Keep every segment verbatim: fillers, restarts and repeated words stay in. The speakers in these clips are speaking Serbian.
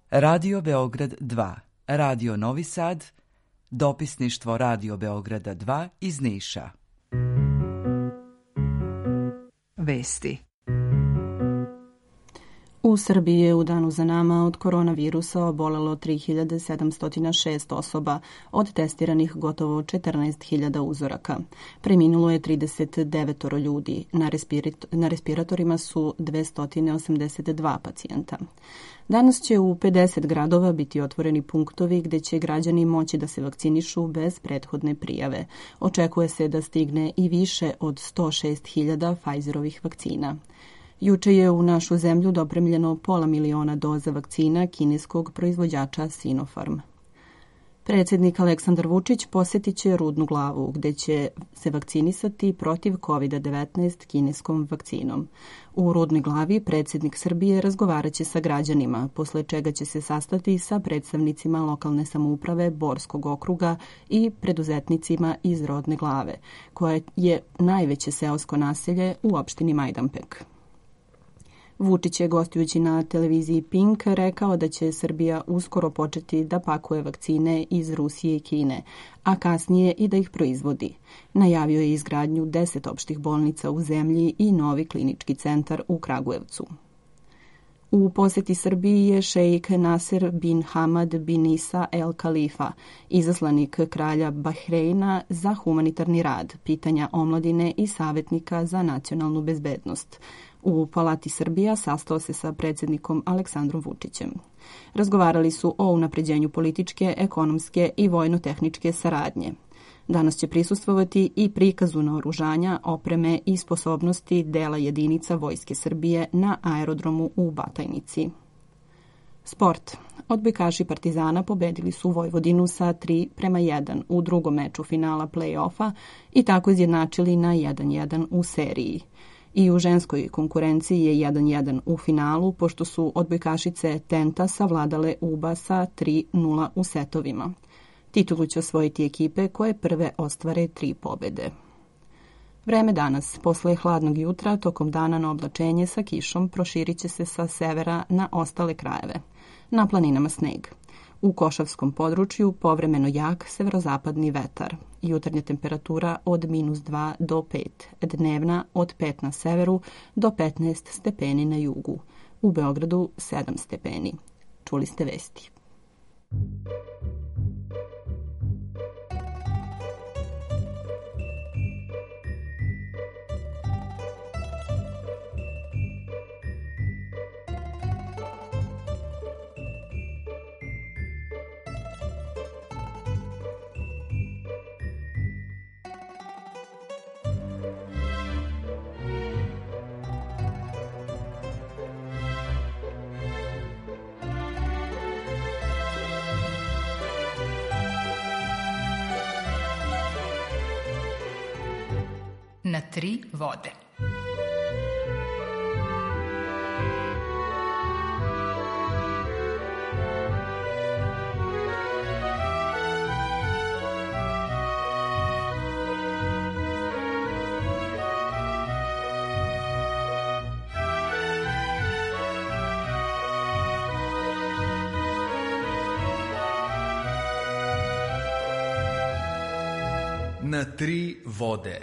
Radio Beograd dva, Radio Novi Sad, dopisništvo Radio Beograda dva iz Niša. Vesti. U Srbiji je u danu za nama od koronavirusa obolelo tri hiljade sedamsto šest osoba, od testiranih gotovo četrnaest hiljada uzoraka. Preminulo je trideset devet ljudi, na, respirit- na respiratorima su dvesta osamdeset dva pacijenta. Danas će u pedeset gradova biti otvoreni punktovi gde će građani moći da se vakcinišu bez prethodne prijave. Očekuje se da stigne i više od sto šest hiljada Pfizerovih vakcina. Juče je u našu zemlju dopremljeno pola miliona doza vakcina kineskog proizvođača Sinopharm. Predsjednik Aleksandar Vučić posjetit će Rudnu Glavu, gde će se vakcinisati protiv kovid devetnaest kineskom vakcinom. U Rudnoj Glavi predsjednik Srbije razgovarat će sa građanima, posle čega će se sastati sa predstavnicima lokalne samouprave Borskog okruga i preduzetnicima iz Rudne Glave, koja je najveće seosko naselje u opštini Majdanpek. Vučić je, gostujući na televiziji Pink, rekao da će Srbija uskoro početi da pakuje vakcine iz Rusije i Kine, a kasnije i da ih proizvodi. Najavio je izgradnju deset opštih bolnica u zemlji i novi klinički centar u Kragujevcu. U posjeti Srbiji je šejik Nasser bin Hamad bin Isa El Khalifa, izaslanik kralja Bahreina za humanitarni rad, pitanja omladine i savjetnika za nacionalnu bezbednost. U Palati Srbija sastao se sa predsjednikom Aleksandrom Vučićem. Razgovarali su o unapređenju političke, ekonomske i vojno-tehničke saradnje. Danas će prisustvovati i prikazu naoružanja, opreme i sposobnosti dela jedinica Vojske Srbije na aerodromu u Batajnici. Sport. Odbojkaši Partizana pobedili su Vojvodinu sa tri prema jedan u drugom meču finala play-offa i tako izjednačili na jedan jedan u seriji. I u ženskoj konkurenciji je jedan jedan u finalu, pošto su odbojkašice Tenta savladale Uba sa tri nula u setovima. Titulu će osvojiti ekipe koje prve ostvare tri pobede. Vreme danas. Posle hladnog jutra, tokom dana na oblačenje sa kišom proširit će se sa severa na ostale krajeve. Na planinama sneg. U Košavskom području povremeno jak severozapadni vetar. Jutarnja temperatura od minus dva do pet. Dnevna od pet na severu do petnaest stepeni na jugu. U Beogradu sedam stepeni. Čuli ste vesti. Na tri vode. Na tri vode.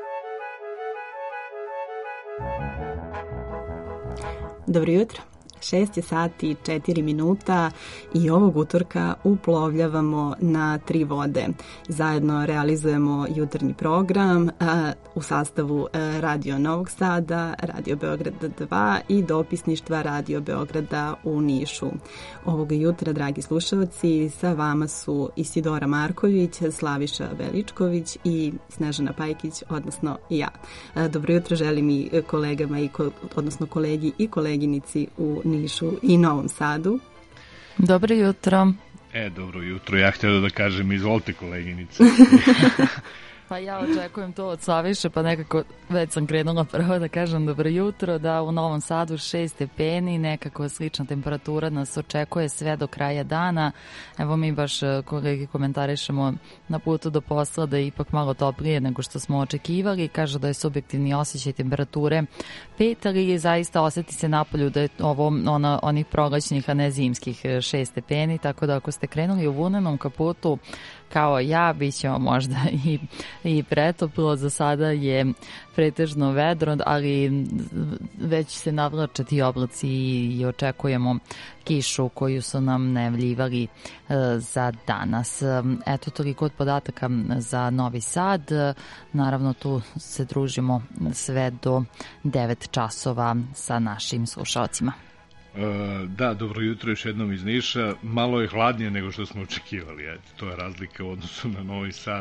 Dobro jutro. Šest je sati i četiri minuta i ovog utorka uplovljavamo na tri vode. Zajedno realizujemo jutarnji program a, u sastavu a, Radio Novog Sada, Radio Beograda dva i dopisništva Radio Beograda u Nišu. Ovog jutra, dragi slušalci, sa vama su Isidora Marković, Slaviša Veličković i Snežana Pajkić, odnosno ja. A, dobro jutro želim i kolegama, i ko, odnosno kolegi i koleginici u Nišu i Novom Sadu. Dobro jutro. E, dobro jutro. Ja htio da kažem, izvolite koleginice. Pa ja očekujem to od Slaviše, pa nekako već sam krenula prvo da kažem dobro jutro, da u Novom Sadu šest stepeni, nekako slična temperatura nas očekuje sve do kraja dana. Evo mi baš kolegi komentarišemo na putu do posla da je ipak malo toplije nego što smo očekivali. Kaže da je subjektivni osjećaj temperature pet, ali zaista osjeti se napolju da je ovo ona, onih prolećnih, a ne zimskih šest stepeni, tako da ako ste krenuli u vunenom kaputu kao ja, bit ćemo možda i, i pretoplo. Za sada je pretežno vedro, ali već se navlače ti oblaci i očekujemo kišu koju su nam najavljivali e, za danas. Eto, toliko od podataka za Novi Sad. Naravno, tu se družimo sve do devet časova sa našim slušalcima. Da, dobro jutro još jednom iz Niša. Malo je hladnije nego što smo očekivali. To je razlika u odnosu na Novi Sad.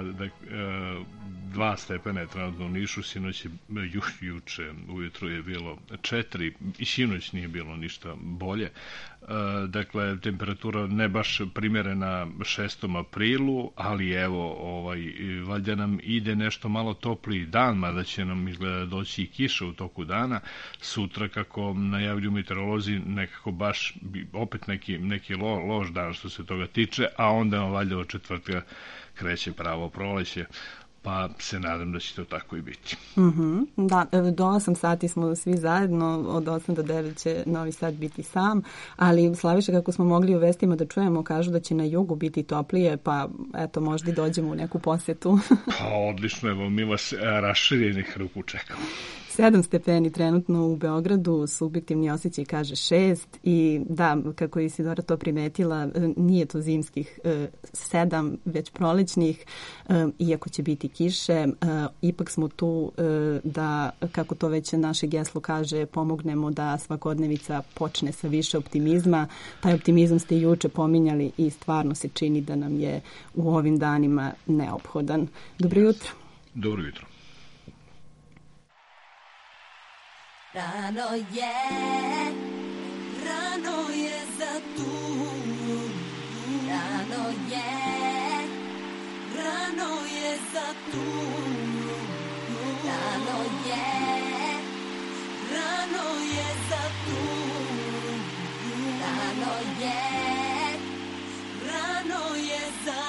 Dva stepena je trenutno u Nišu, sinoć je ju, juče, ujutro je bilo četiri i sinoć nije bilo ništa bolje. Dakle, temperatura ne baš primjerena šestom aprilu, ali evo, ovaj, valjda nam ide nešto malo topliji dan, mada će nam izgleda doći i kiša u toku dana. Sutra, kako najavljuju meteorolozi, nekako baš opet neki, neki lo, loš dan što se toga tiče, a onda valjda od četvrtka kreće pravo proleće. Pa se nadam da će to tako i biti. Mm-hmm. Da, do osam sati smo svi zajedno, od osam do devet će Novi Sad biti sam, ali Slaviše, kako smo mogli u vestima da čujemo, kažu da će na jugu biti toplije, pa eto, možda i dođemo u neku posjetu. Pa odlično, evo, mi vas raširenih ruku čekamo. sedam stepeni trenutno u Beogradu, subjektivni osjećaj kaže šest i da, kako je Isidora to primetila, nije to zimskih sedam, već prolećnih, iako će biti kiše, ipak smo tu da, kako to već naše geslo kaže, pomognemo da svakodnevica počne sa više optimizma. Taj optimizam ste juče pominjali i stvarno se čini da nam je u ovim danima neophodan. Dobro jutro. Dobro jutro. Rano je, rano je za tu, rano je, rano je za tu, rano je, rano je za tu, rano je, rano je za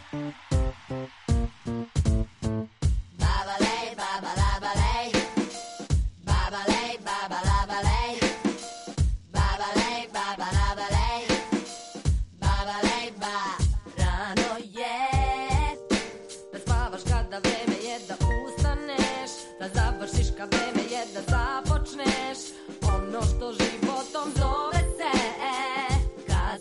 babalej, babalabalej. Kad vreme je da započneš ono što životom zove se, kad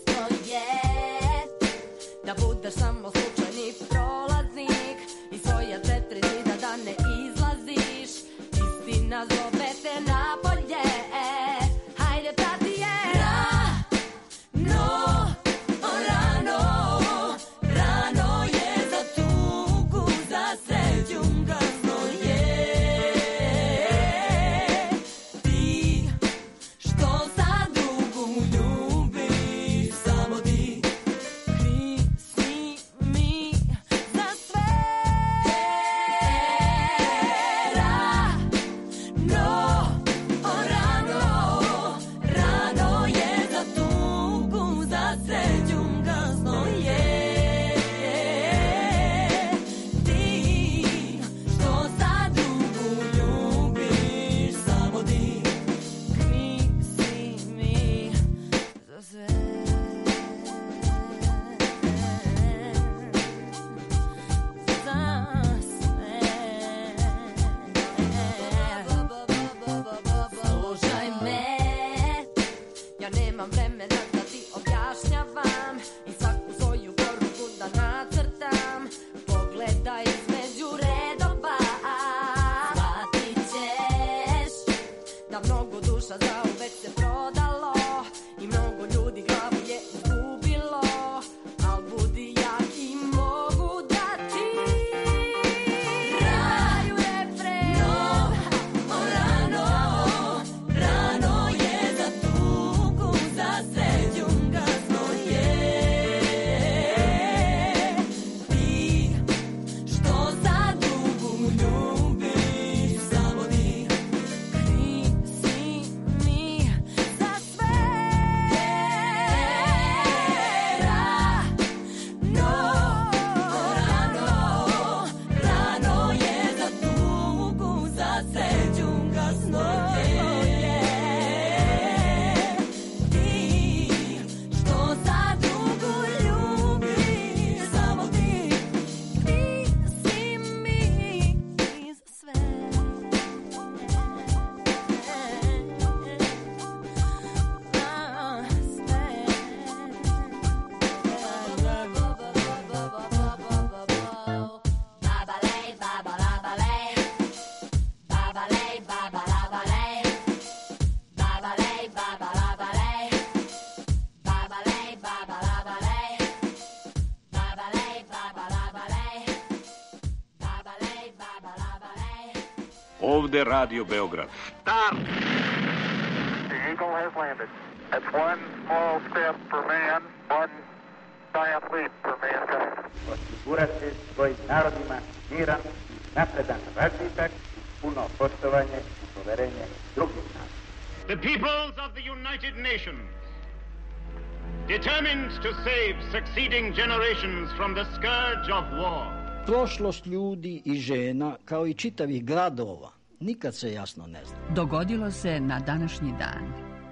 ovde Radio Beograd. Start! The Eagle has landed. That's one small step for man, one giant leap for mankind. Osigurati svojim narodima miran, napredan razvitak, puno poštovanje i poverenje drugih naroda. The peoples of the United Nations, determined to save succeeding generations from the scourge of war. Prošlost ljudi i žena, kao i čitavih gradova, nikad se jasno ne zna. Dogodilo se na današnji dan.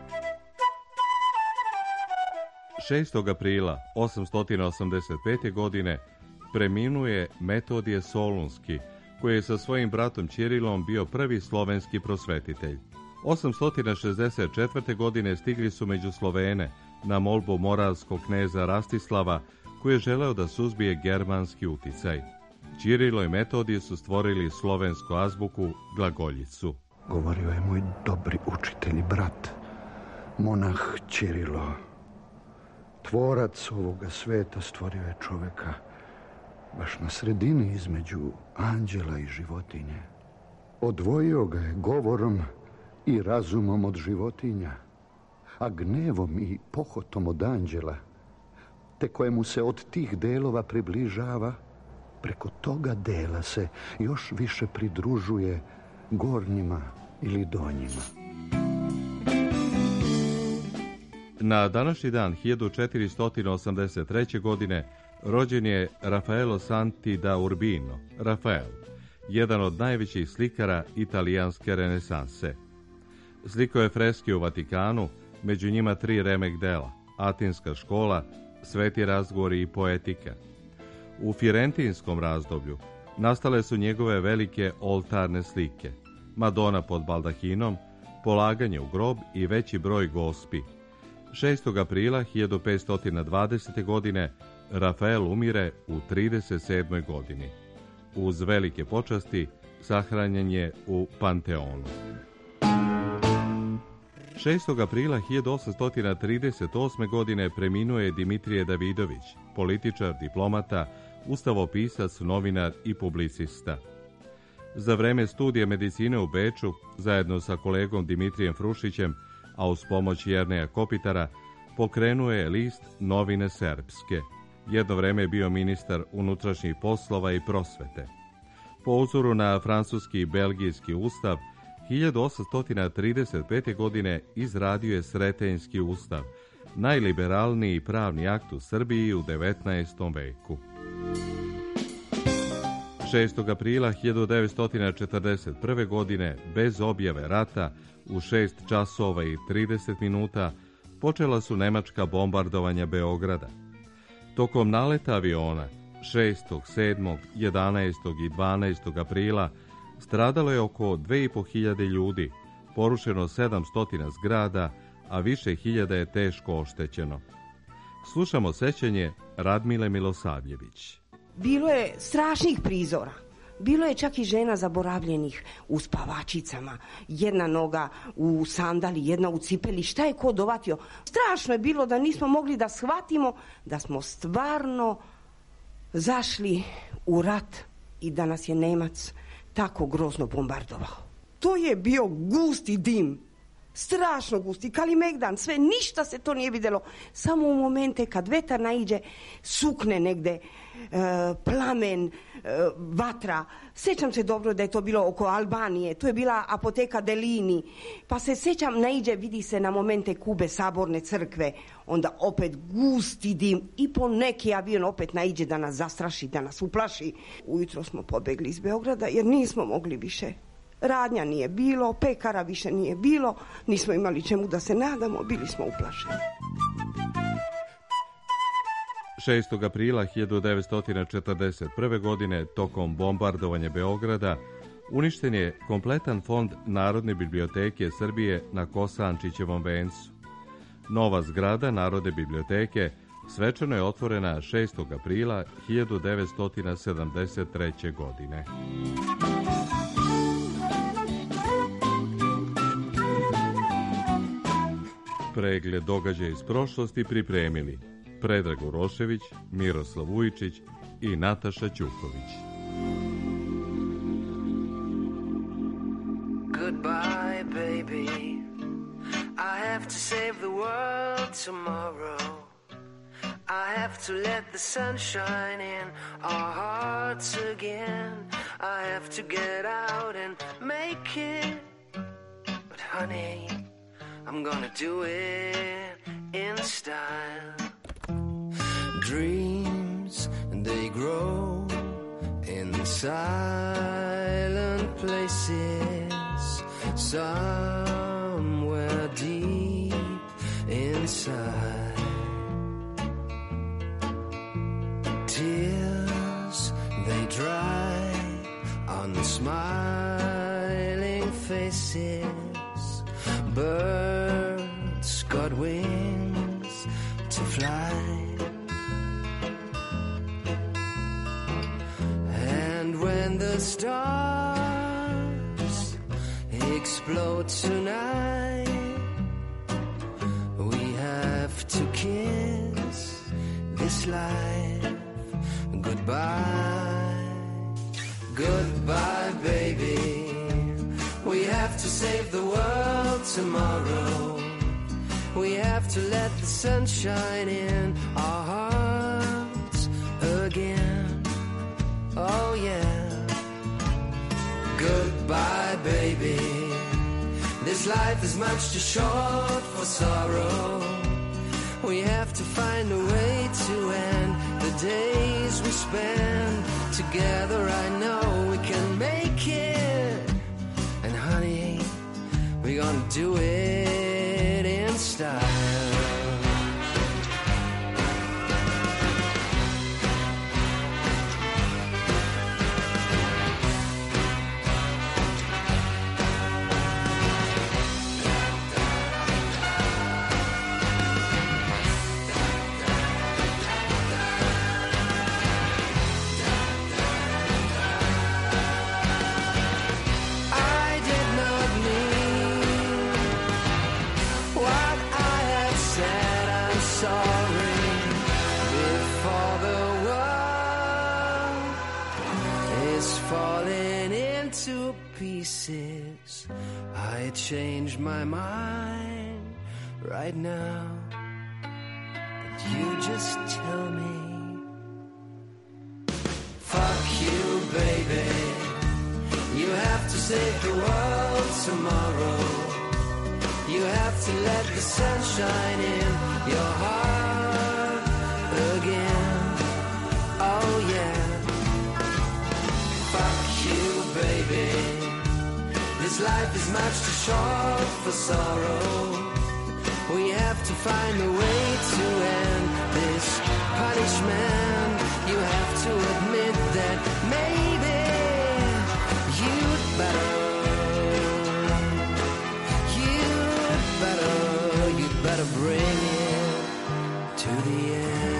šestog aprila osamsto osamdeset pete. godine preminuje Metodije Solunski, koji je sa svojim bratom Ćirilom bio prvi slovenski prosvetitelj. osamsto šezdeset četvrte. godine stigli su među Slovene na molbu moravskog kneza Rastislava, koji je želeo da suzbije germanski uticaj. Ćirilo i Metodije su stvorili slovensku azbuku glagoljicu. Govorio je moj dobri učitelj i brat, monah Ćirilo. Tvorac ovoga sveta stvorio je čoveka baš na sredini između anđela i životinje. Odvojio ga je govorom i razumom od životinja, a gnevom i pohotom od anđela, te kojemu se od tih delova približava, preko toga dela se još više pridružuje gornjima ili donjima. Na današnji dan hiljadu četiristo osamdeset treće. godine rođen je Raffaello Santi da Urbino, Rafael, jedan od najvećih slikara italijanske renesanse. Slikao je freske u Vatikanu, među njima tri remek dela, Atinska škola, Sveti razgovori i poetika. U firentinskom razdoblju nastale su njegove velike oltarne slike, Madona pod baldahinom, Polaganje u grob i veći broj gospi. šestog aprila hiljadu petsto dvadesete. godine Rafael umire u trideset sedmoj. godini. Uz velike počasti sahranjen je u Panteonu. šestog aprila hiljadu osamsto trideset osme. godine preminuo je Dimitrije Davidović, političar, diplomata, ustavopisac, novinar i publicista. Za vreme studija medicine u Beču, zajedno sa kolegom Dimitrijem Frušićem, a uz pomoć Jerneja Kopitara, pokrenuo je list Novine Serbske. Jedno vreme je bio ministar unutrašnjih poslova i prosvete. Po uzoru na francuski i belgijski ustav, hiljadu osamsto trideset pete. godine izradio je Sretenjski ustav, najliberalniji pravni akt u Srbiji u devetnaestom. veku. šestog aprila hiljadu devetsto četrdeset prve. godine, bez objave rata, u šest časova i trideset minuta, počela su nemačka bombardovanja Beograda. Tokom naleta aviona šestog, sedmog, jedanaestog i dvanaestog aprila stradalo je oko dve i po hiljade ljudi, porušeno sedamsto zgrada, a više hiljada je teško oštećeno. Slušamo sećanje Radmile Milosavljević. Bilo je strašnih prizora. Bilo je čak i žena zaboravljenih u spavačicama. Jedna noga u sandali, jedna u cipeli. Šta je ko dovatio? Strašno je bilo da nismo mogli da shvatimo da smo stvarno zašli u rat i da nas je Nemac tako grozno bombardovao. To je bio gusti dim. Strašno gusti, Kalimegdan, sve, ništa se to nije vidjelo. Samo u momente kad vetar naiđe, sukne negde, e, plamen, e, vatra. Sjećam se dobro da je to bilo oko Albanije, to je bila apoteka Delini. Pa se sjećam, naiđe, vidi se na momente kube Saborne crkve, onda opet gusti dim i po neki avion opet naiđe da nas zastraši, da nas uplaši. Ujutro smo pobegli iz Beograda jer nismo mogli više. Radnja nije bilo, pekara više nije bilo, nismo imali čemu da se nadamo, bili smo uplašeni. šestog aprila hiljadu devetsto četrdeset prve. godine, tokom bombardovanja Beograda, uništen je kompletan fond Narodne biblioteke Srbije na Kosančićevom vencu. Nova zgrada Narodne biblioteke svečano je otvorena šestog aprila hiljadu devetsto sedamdeset treće. godine. Pregled događaja iz prošlosti pripremili Predrag Urošević, Miroslav Vujičić i Nataša Ćuković. baby. I have to save the world tomorrow. I have to let the sun shine in our hearts again. I have to get out and make it. But honey, I'm gonna do it in style. Dreams, they grow in silent places, somewhere deep inside. Tears, they dry on the smiling faces. Birds got wings to fly. And when the stars explode tonight, we have to kiss this life goodbye. Goodbye, baby. We have to save the world tomorrow. We have to let the sun shine in our hearts again. Oh yeah. Goodbye, baby. This life is much too short for sorrow. We have to find a way to end the days we spend together. I know we can make it. And honey, we're gonna do it in style. Pieces. I changed my mind right now, but you just tell me. Fuck you, baby. You have to save the world tomorrow. You have to let the sun shine in your heart again. Oh yeah. Fuck you, baby. This life is much too short for sorrow. We have to find a way to end this punishment. You have to admit that maybe you'd better, you'd better, you'd better bring it to the end.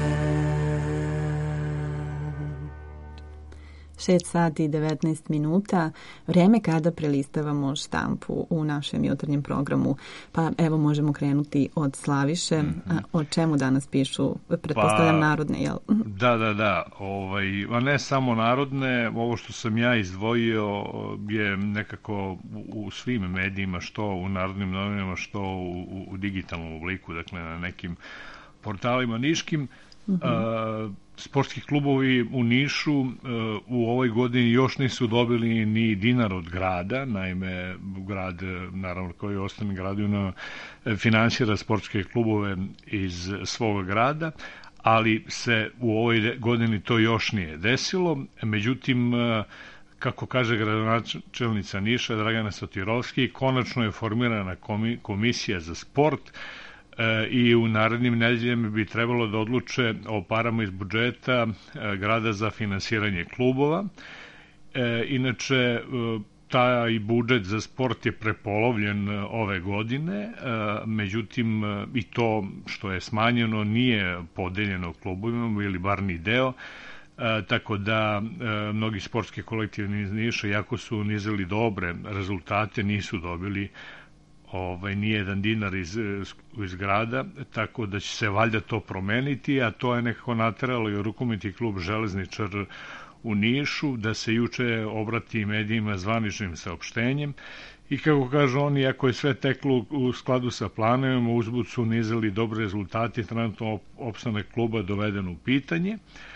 šest sati i devetnaest minuta, vreme kada prelistavamo štampu u našem jutarnjem programu. Pa evo možemo krenuti od Slaviše. Mm-hmm. A, o čemu danas pišu? Pretpostavljam pa, narodne, jel? Da, da, da. Ovaj, a ne samo narodne, ovo što sam ja izdvojio je nekako u, u svim medijima, što u narodnim novinama, što u, u digitalnom obliku, dakle na nekim portalima niškim. Mm-hmm. A, sportski klubovi u Nišu uh, u ovoj godini još nisu dobili ni dinar od grada, naime grad, naravno koji je ostane gradovima, finansira sportske klubove iz svog grada, ali se u ovoj godini to još nije desilo. Međutim, uh, kako kaže gradonačelnica Niša Dragana Sotirovski, konačno je formirana komisija za sport i u narednim nedeljama bi trebalo da odluče o parama iz budžeta grada za finansiranje klubova. Inače, taj budžet za sport je prepolovljen ove godine, međutim i to što je smanjeno nije podeljeno klubovima ili bar ni deo, tako da mnogi sportski kolektivi iz Niša, jako su nizeli dobre rezultate, nisu dobili ovaj, nijedan dinar iz, iz grada, tako da će se valjda to promeniti, a to je nekako nateralo i rukometni klub Železničar u Nišu da se juče obrati medijima zvaničnim saopštenjem I kako kažu oni, ako je sve teklo u skladu sa planovima, uzbud su nizali dobre rezultati, trenutno opstanak kluba doveden u pitanje.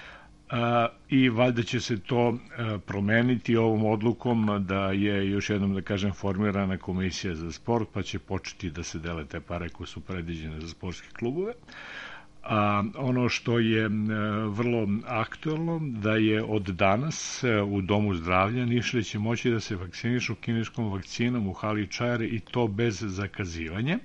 A, i valjda će se to a, promeniti ovom odlukom da je još jednom, da kažem, formirana komisija za sport, pa će početi da se dele te pare koje su predviđene za sportske klubove. A ono što je vrlo aktuelno, da je od danas u Domu zdravlja Nišlije će moći da se vakcinišu kineskom vakcinom u hali Čaire i to bez zakazivanja.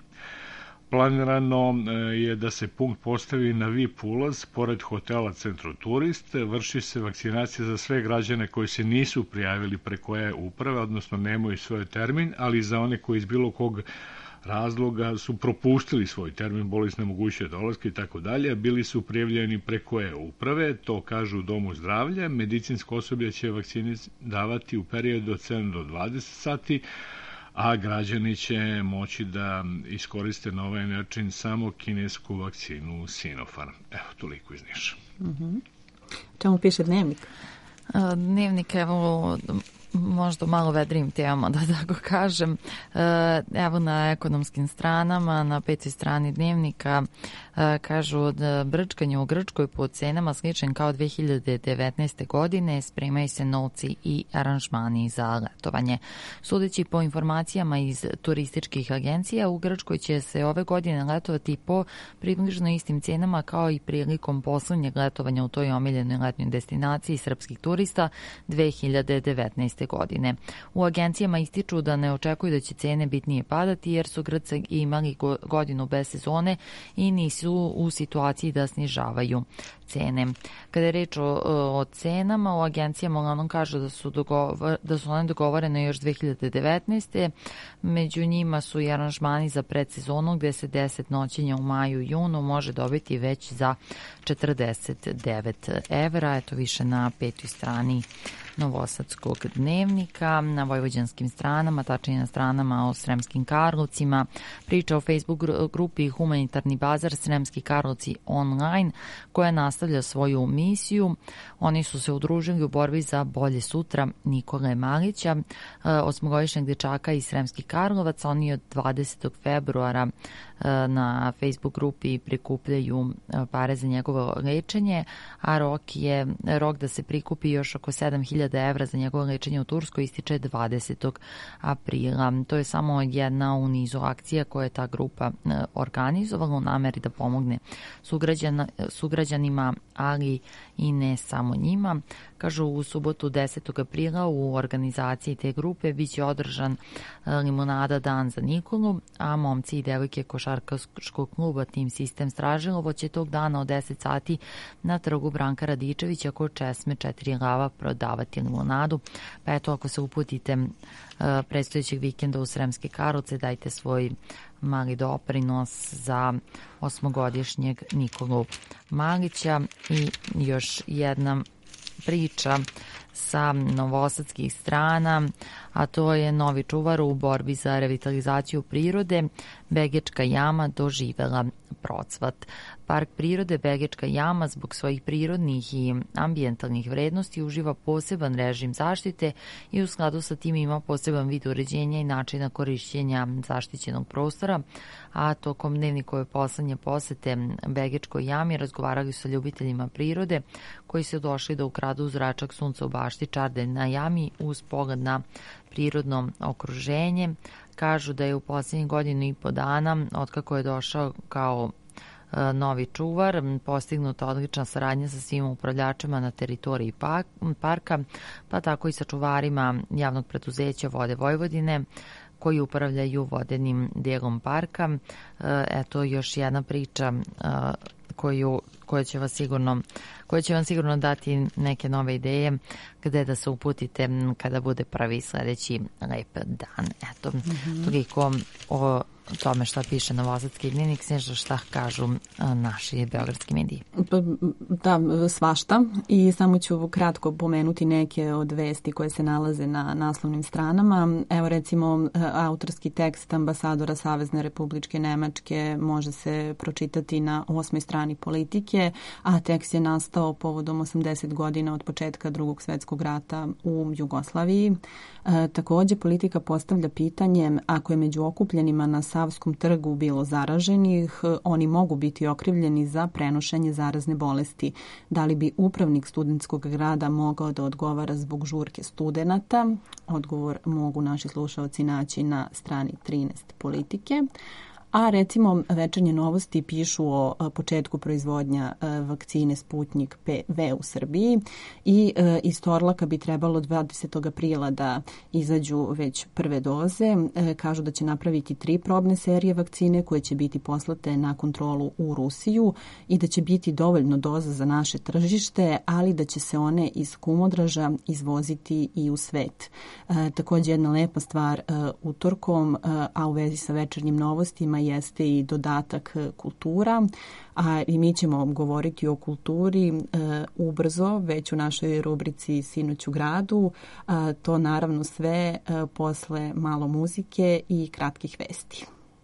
Planirano je da se punkt postavi na V I P ulaz pored hotela Centroturist. Vrši se vakcinacija za sve građane koji se nisu prijavili preko e-uprave, odnosno nemaju svoj termin, ali za one koji iz bilo kog razloga su propustili svoj termin, bolesne mogućije dolaske i tako dalje, bili su prijavljeni preko e-uprave, to kažu u Domu zdravlja. Medicinsko osoblje će vakcine davati u periodu od sedam do dvadeset sati, a građani će moći da iskoriste na ovaj način samo kinesku vakcinu Sinopharm. Evo, toliko iz Niša. Mm-hmm. Čemu piše Dnevnik? Dnevnik, evo, možda malo vedrim temama, da tako kažem. Evo na ekonomskim stranama, na petoj strani Dnevnika, kažu da brčkanje u Grčkoj po cenama sličnim kao dve hiljade devetnaeste. godine, spremaju se novci i aranžmani za letovanje. Sudeći po informacijama iz turističkih agencija, u Grčkoj će se ove godine letovati po približno istim cenama kao i prilikom poslednjeg letovanja u toj omiljenoj letnjoj destinaciji srpskih turista dve hiljade devetnaeste. godine. U agencijama ističu da ne očekuju da će cene bitnije padati jer su Grci imali godinu bez sezone i nisu u situaciji da snižavaju cene. Kada je reč o, o cenama, u agencijama uglavnom kažu da su, dogovor, da su one dogovorene još dve hiljade devetnaeste. Među njima su i aranžmani za predsezonu gde se deset noćenja u maju i junu može dobiti već za četrdeset devet evra. Eto više na petoj strani Novosadskog Dnevnika. Na vojvođanskim stranama, tačnije na stranama o Sremskim Karlovcima, priča o Facebook grupi Humanitarni bazar Sremski Karlovci online, koja nastavlja svoju misiju. Oni su se udružili u borbi za bolje sutra Nikole Malića, osmogodišnjeg dečaka iz Sremskih Karlovaca. Oni od dvadesetog februara na Facebook grupi prikupljaju pare za njegovo lečenje, a rok je rok da se prikupi još oko sedam hiljada evra za njegovo lečenje u Turskoj ističe dvadesetog aprila. To je samo jedna u nizu akcija koje je ta grupa organizovala u nameri da pomogne sugrađana, sugrađanima, ali i ne samo njima. Kažu, u subotu desetog aprila u organizaciji te grupe biće održan limunada dan za Nikolu, a momci i devojke košarkaškog kluba Tim Sistem Stražilovo će tog dana od deset sati na trgu Branka Radičevića kod Česme četiri lava prodavati limunadu. Pa eto, ako se uputite predstojećeg vikenda u Sremske Karlovce, dajte svoj mali doprinos za osmogodišnjeg Nikolu Malića. I još jedna priča sa novosadskih strana, a to je novi čuvar u borbi za revitalizaciju prirode. Begečka jama doživela procvat. Park prirode Begečka jama zbog svojih prirodnih i ambijentalnih vrednosti uživa poseban režim zaštite i u skladu sa tim ima poseban vid uređenja i načina korišćenja zaštićenog prostora, a tokom Dnevnikove poslednje posete Begečkoj jami razgovarali su sa ljubiteljima prirode koji su došli da ukradu zračak sunca u bašti Čardelj na jami uz pogled na prirodno okruženje. Kažu da je u poslednjih godinu i po dana, otkako je došao kao novi čuvar, postignuta odlična saradnja sa svim upravljačima na teritoriji parka, pa tako i sa čuvarima javnog preduzeća Vode Vojvodine koji upravljaju vodenim delom parka. Eto još jedna priča koju, koja će vas sigurno, koja će vam sigurno dati neke nove ideje gde da se uputite kada bude prvi sledeći lep dan. Eto, mm-hmm. toliko o tome šta piše Novosadski dnevnik, nešto šta kažu naši beogradski mediji. Da, svašta, i samo ću kratko pomenuti neke od vesti koje se nalaze na naslovnim stranama. Evo recimo autorski tekst ambasadora Savezne Republičke Nemačke može se pročitati na osmoj strani Politike, a tekst je nastao povodom osamdeset godina od početka Drugog svjetskog rata u Jugoslaviji. E, također Politika postavlja pitanje, ako je među okupljenima na Savskom trgu bilo zaraženih, oni mogu biti okrivljeni za prenošenje zarazne bolesti. Da li bi upravnik studentskog grada mogao da odgovara zbog žurke studenata? Odgovor mogu naši slušalci naći na strani trinaest Politike. A recimo Večernje novosti pišu o početku proizvodnja vakcine Sputnik V u Srbiji i iz Torlaka bi trebalo dvadesetog aprila da izađu već prve doze. Kažu da će napraviti tri probne serije vakcine koje će biti poslate na kontrolu u Rusiju i da će biti dovoljno doza za naše tržište, ali da će se one iz Kumodraža izvoziti i u svet. Također jedna lepa stvar utorkom, a u vezi sa Večernjim novostima, jeste i dodatak kultura, a i mi ćemo govoriti o kulturi e, ubrzo, već u našoj rubrici Sinoć u gradu, a, to naravno sve e, posle malo muzike i kratkih vesti.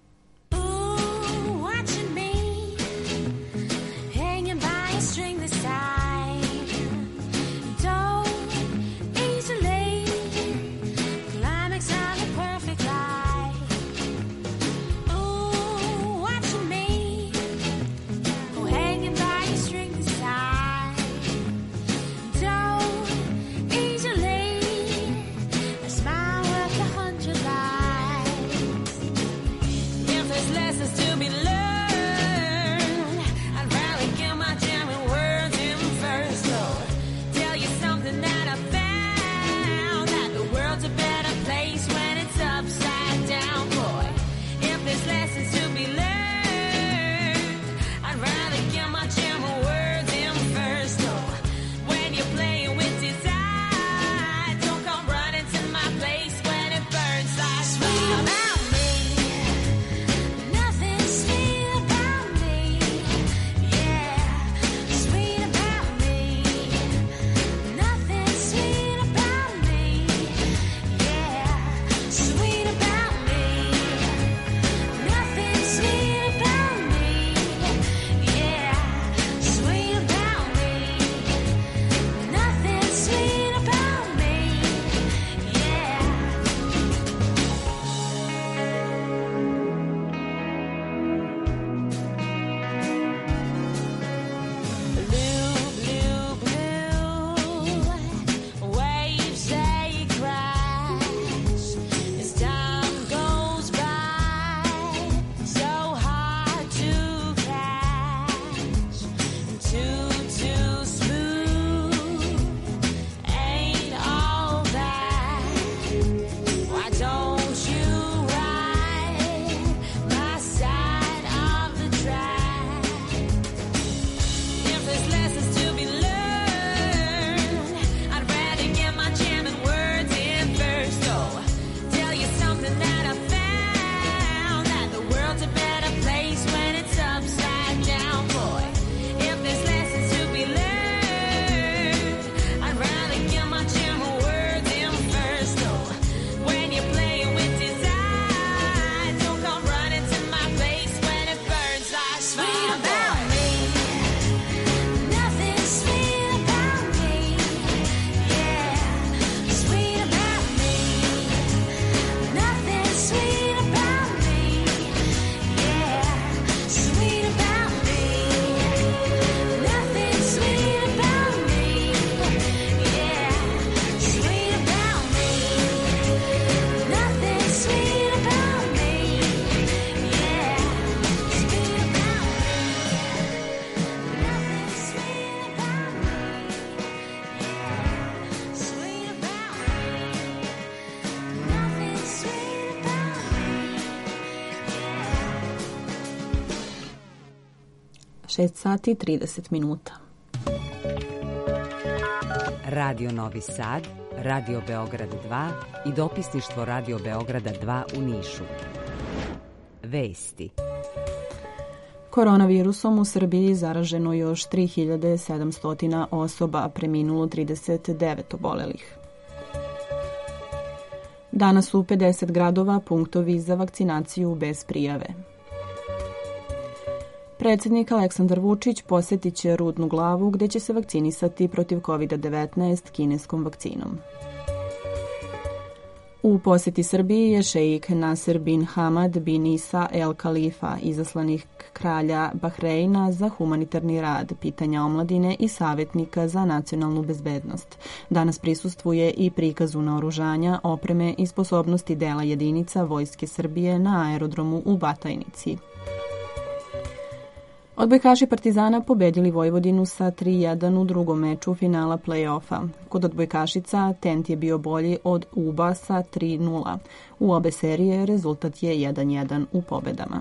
šest sati i trideset minuta. Radio Novi Sad, Radio Beograd dva i dopisništvo Radio Beograda dva u Nišu. Vesti. Koronavirusom u Srbiji zaraženo još tri hiljade sedamsto osoba, preminulo trideset devet obolelih. Danas u pedeset gradova punktovi za vakcinaciju bez prijave. Predsjednik Aleksandar Vučić posjetit će Rudnu Glavu gdje će se vakcinisati protiv kovid devetnaest kineskom vakcinom. U posjeti Srbiji je šeik Nasir bin Hamad bin Isa El Khalifa, izaslanik kralja Bahreina za humanitarni rad, pitanja omladine i savjetnika za nacionalnu bezbednost. Danas prisustvuje i prikazu naoružanja, opreme i sposobnosti dela jedinica Vojske Srbije na aerodromu u Batajnici. Odbojkaši Partizana pobedili Vojvodinu sa tri jedan u drugom meču finala play-offa. Kod odbojkašica Tent je bio bolji od U B A sa tri nula. U obe serije rezultat je jedan jedan u pobedama.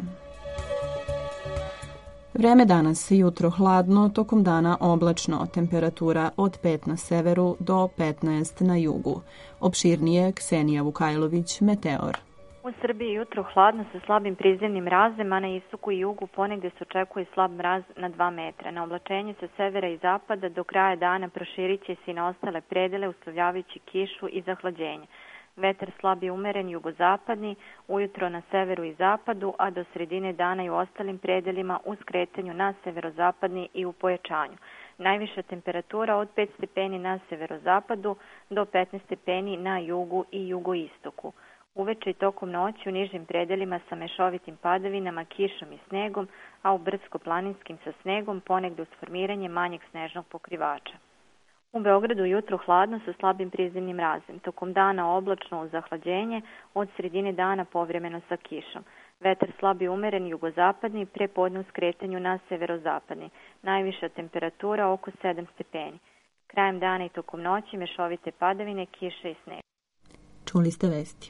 Vreme danas, jutro hladno, tokom dana oblačno, temperatura od pet na severu do petnaest na jugu. Opširnije Ksenija Vukajlović, Meteor. U Srbiji jutro hladno sa slabim prizemnim mrazem, a na istoku i jugu ponegde se očekuje slab mraz na dva metra. Na oblačenje sa severa i zapada do kraja dana proširit će se i na ostale predele, uslovljavajući kišu i zahlađenje. Vetar slab i umeren jugozapadni, ujutro na severu i zapadu, a do sredine dana i u ostalim predelima u skretanju na severozapadni i u pojačanju. Najviša temperatura od pet stepeni na severozapadu do petnaest stepeni na jugu i jugoistoku. Uveče i tokom noći u nižim predelima sa mešovitim padavinama, kišom i snegom, a u brdsko-planinskim sa snegom, ponegde uz formiranje manjeg snežnog pokrivača. U Beogradu jutro hladno sa slabim prizemnim mrazem. Tokom dana oblačno uz zahlađenje, od sredine dana povremeno sa kišom. Vetar slab i umeren jugozapadni, pre podne u skretanju na severozapadni. Najviša temperatura oko sedam stepeni. Krajem dana i tokom noći mešovite padavine, kiše i sneg. Čuli ste vesti.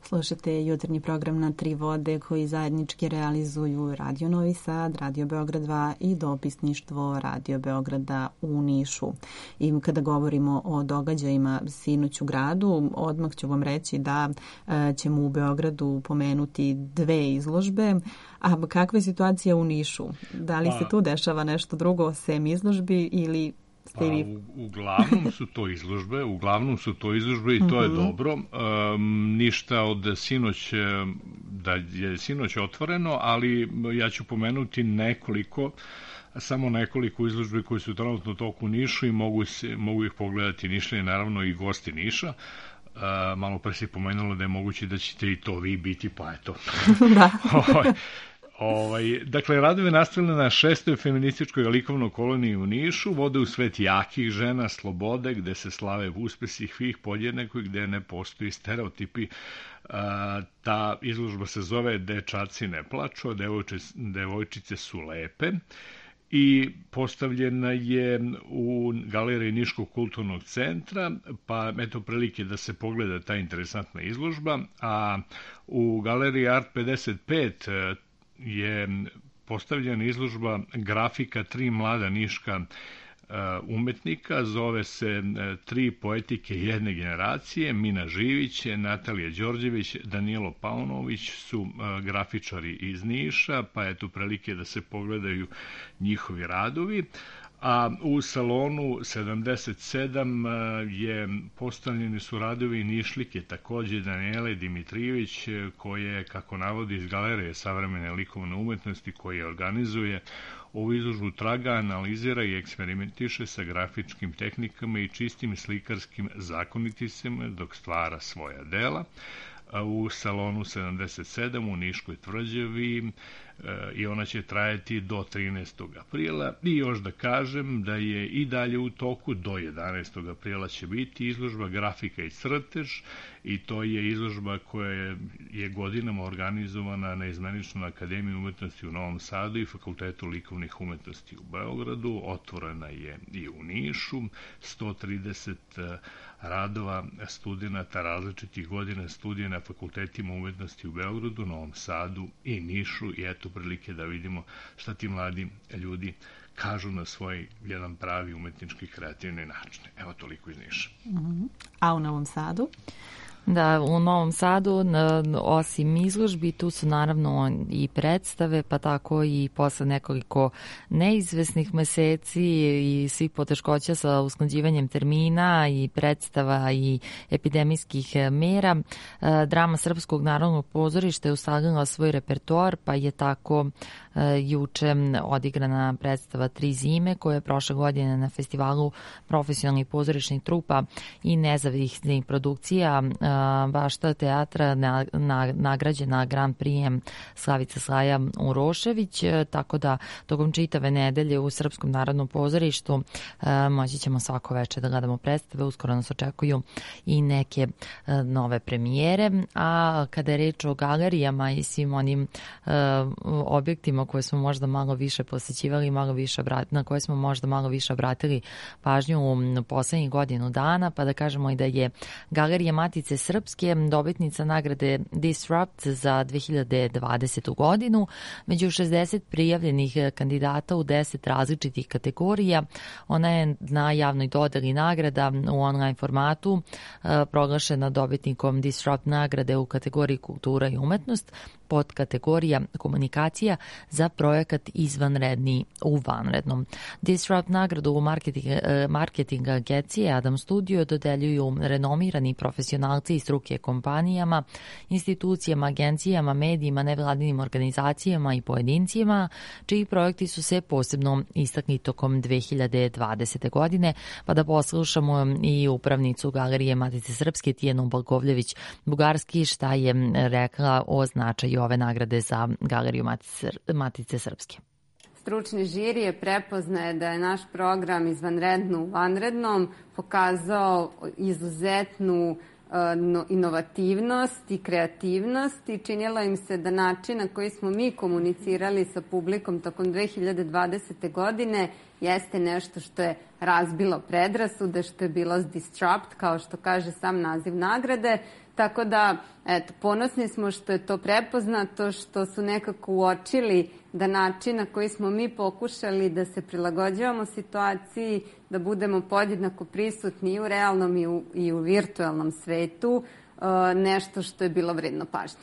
Slušate jutarnji program Na tri vode koji zajednički realizuju Radio Novi Sad, Radio Beograd dva i dopisništvo Radio Beograda u Nišu. I kada govorimo o događajima sinoć u gradu, odmah ću vam reći da e, ćemo u Beogradu pomenuti dve izložbe. A kakva je situacija u Nišu? Da li pa, se tu dešava nešto drugo sem izložbi ili... Pa, u, uglavnom su to izložbe, uglavnom su to izložbe i to uh-huh. je dobro. Um, ništa od sinoć, da je sinoć otvoreno, ali ja ću pomenuti nekoliko, samo nekoliko izložbe koje su trenutno u toku u Nišu i mogu, se, mogu ih pogledati Nišljani, naravno i gosti Niša. Uh, malo pre si pomenulo da je moguće da ćete i to vi biti, pa eto. Da. Ovaj, dakle, radove nastavljene na šestoj feminističkoj likovnoj koloniji u Nišu vode u svet jakih žena, slobode, gde se slave uspesi svih podjednako i gde ne postoji stereotipi. A, ta izložba se zove Dečaci ne plaču, a devojčice, devojčice su lepe i postavljena je u galeriji Niškog kulturnog centra, pa eto prilike da se pogleda ta interesantna izložba, a u galeriji Art pedeset pet je postavljena izložba grafika tri mlada niška umetnika, zove se Tri poetike jedne generacije, Mina Živić, Natalija Đorđević, Danilo Paunović su grafičari iz Niša, pa je tu prilike da se pogledaju njihovi radovi. A u salonu sedamdeset sedam je postavljeni su radovi Nišlike, takođe Danijele Dimitrijević, koje, kako navodi iz Galerije savremene likovne umetnosti, koje organizuje ovu izložbu, traga, analizira i eksperimentiše sa grafičkim tehnikama i čistim slikarskim zakoniticama dok stvara svoja dela. U salonu sedamdeset sedam u Niškoj tvrđavi i ona će trajati do trinaestog aprila i još da kažem da je i dalje u toku do jedanaestog aprila će biti izložba grafika i crtež i to je izložba koja je godinama organizovana na Izmeničnoj akademiji umetnosti u Novom Sadu i Fakultetu likovnih umetnosti u Beogradu, otvorena je i u Nišu, sto trideset radova studenata različitih godina studija na fakultetima umetnosti u Beogradu, Novom Sadu i Nišu i eto prilike da vidimo šta ti mladi ljudi kažu na svoj jedan pravi umetnički kreativni način. Evo toliko iz Niša. Mm-hmm. A u Novom Sadu? Da, u Novom Sadu, osim izložbi, tu su naravno i predstave, pa tako i posle nekoliko neizvesnih meseci i svih poteškoća sa usklađivanjem termina i predstava i epidemijskih mera, drama Srpskog narodnog pozorišta je usagla svoj repertoar, pa je tako juče odigrana predstava Tri zime, koja je prošle godine na festivalu profesionalnih pozorišnih trupa i nezavisnih produkcija Bašta teatra na, na, nagrađena Grand Prijem Slavica Slaja Urošević, tako da tokom čitave nedelje u Srpskom narodnom pozorištu moći ćemo svako večer da gledamo predstave, uskoro nas očekuju i neke nove premijere, a kada je reč o galerijama i svim onim objektima koje smo možda malo više posećivali, malo više obratili, na koje smo možda malo više obratili pažnju u poslednjih godinu dana, pa da kažemo i da je Galerija Matice Srpske dobitnica nagrade Disrupt za dve hiljade dvadesetu godinu. Među šezdeset prijavljenih kandidata u deset različitih kategorija. Ona je na javnoj dodeli nagrada u online formatu proglašena dobitnikom Disrupt nagrade u kategoriji kultura i umetnost, pod kategorija komunikacija za projekat izvanredni u vanrednom. Disrupt nagradu u marketing, marketing agencije Adam Studio dodeljuju renomirani profesionalci iz struke kompanijama, institucijama, agencijama, medijima, nevladinim organizacijama i pojedincima, čiji projekti su se posebno istakli tokom dve hiljade dvadesete. godine, pa da poslušamo i upravnicu Galerije Matice Srpske Tijenu Balgovljević-Bugarski šta je rekla o značaju ove nagrade za Galeriju Matice, Matice Srpske. Stručni žiri je prepoznaje da je naš program izvanredno u vanrednom pokazao izuzetnu inovativnost i kreativnost i činilo im se da način na koji smo mi komunicirali sa publikom tokom dve hiljade dvadesete. godine jeste nešto što je razbilo predrasude, što je bilo disrupt, kao što kaže sam naziv nagrade. Tako da, eto, ponosni smo što je to prepoznato, što su nekako uočili da način na koji smo mi pokušali da se prilagođavamo situaciji, da budemo podjednako prisutni i u realnom i u, i u virtualnom svetu, nešto što je bilo vredno pažnje.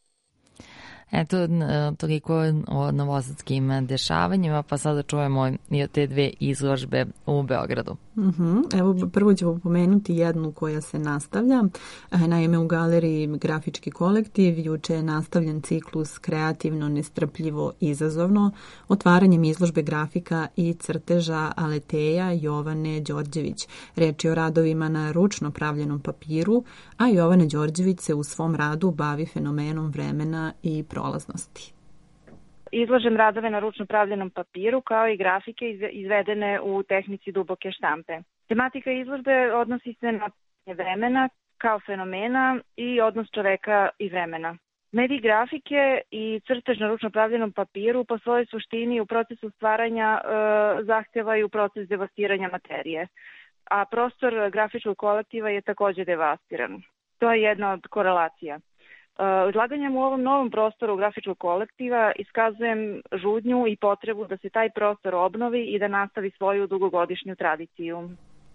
Eto, toliko o novosadskim dešavanjima, pa sada čujemo i te dve izložbe u Beogradu. Uh-huh. Evo, prvo ćemo pomenuti jednu koja se nastavlja. Naime, u galeriji Grafički kolektiv juče je nastavljen ciklus Kreativno, nestrpljivo, izazovno, otvaranjem izložbe grafika i crteža Aleteja Jovane Đorđević. Reč je o radovima na ručno pravljenom papiru, a Jovana Đorđević se u svom radu bavi fenomenom vremena i prolaznosti. Izlažem radove na ručno pravljenom papiru kao i grafike izvedene u tehnici duboke štampe. Tematika izložbe odnosi se na vremena kao fenomena i odnos čoveka i vremena. Medij grafike i crtež na ručno pravljenom papiru po svojoj suštini u procesu stvaranja e, zahtevaju proces devastiranja materije, a prostor grafičkog kolektiva je takođe devastiran. To je jedna od korelacija. Izlaganjem u ovom novom prostoru grafičkog kolektiva iskazujem žudnju i potrebu da se taj prostor obnovi i da nastavi svoju dugogodišnju tradiciju.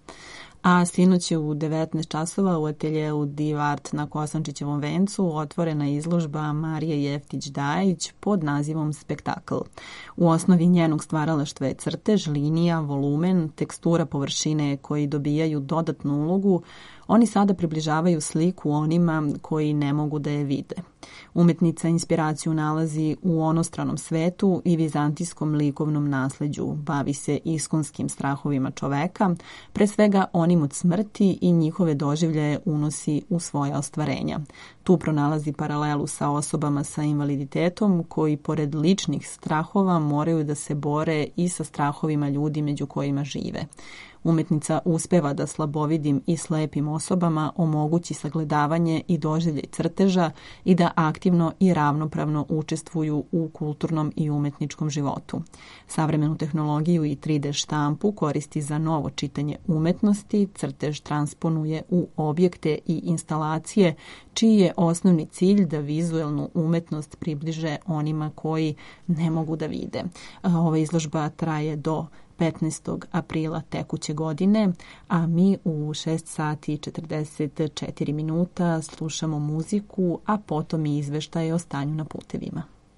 A sinoć je u devetnaest časova u ateljeu Div Art na Kosančićevom vencu otvorena izložba Marije Jeftić-Dajić pod nazivom Spektakl. U osnovi njenog stvaralaštva je crtež, linija, volumen, tekstura površine koji dobijaju dodatnu ulogu. Oni sada približavaju sliku onima koji ne mogu da je vide. Umetnica inspiraciju nalazi u onostranom svetu i vizantijskom likovnom nasleđu. Bavi se iskonskim strahovima čoveka, pre svega onim od smrti i njihove doživljaje unosi u svoja ostvarenja. Tu pronalazi paralelu sa osobama sa invaliditetom koji pored ličnih strahova moraju da se bore i sa strahovima ljudi među kojima žive. Umetnica uspeva da slabovidim i slepim osobama omogući sagledavanje i doživljaj crteža i da aktivno i ravnopravno učestvuju u kulturnom i umetničkom životu. Savremenu tehnologiju i tri D štampu koristi za novo čitanje umetnosti, crtež transponuje u objekte i instalacije, čiji je osnovni cilj da vizuelnu umetnost približe onima koji ne mogu da vide. Ova izložba traje do petnaestog aprila tekuće godine, a mi u šest sati i četrdeset četiri minuta slušamo muziku, a potom i izveštaje o stanju na putevima.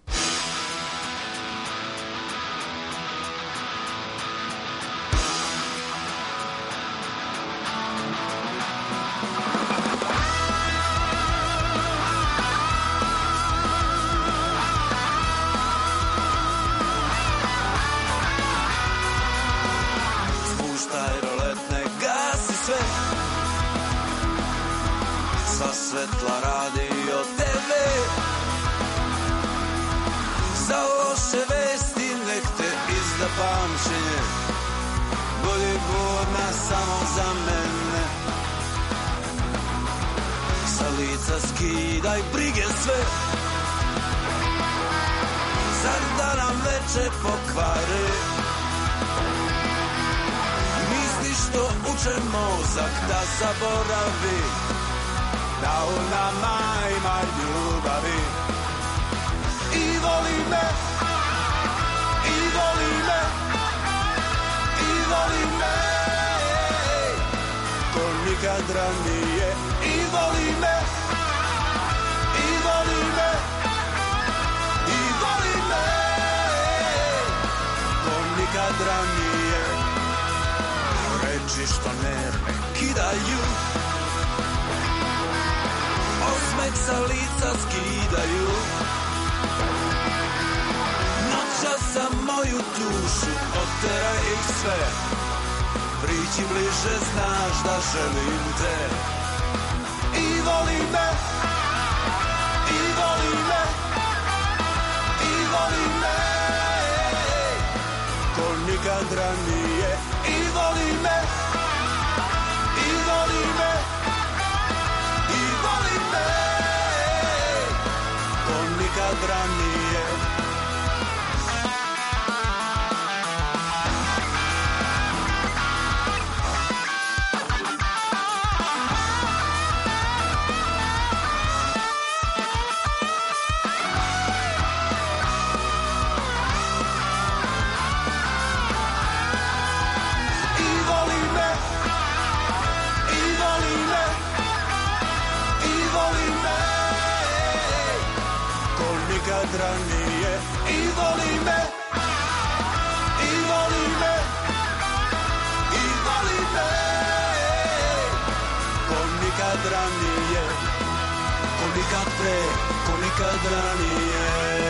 Svetla radio tebe, za loše vesti nek te izda pamćenje, bolje budna samo za mene. Sa lica skidaj brige sve, zar da nam veče pokvare. Misliš što uče mozak da zaboravi, da u nama ima ljubavi. I voli me, i voli me, i voli me, ko nikad ranije. I voli me, i voli me, i voli me, ko nikad ranije. Reči što nerve kidaju, osmeh sa lica skidaju. Noća sa moju dušu, oteraj ih sve. Priđi bliže, znaš da želim te. I voli me, i voli me, i voli me, ko nikad ranije. I voli me, i voli me, i voli me, ko nikad ranije. vode ponekad ranije.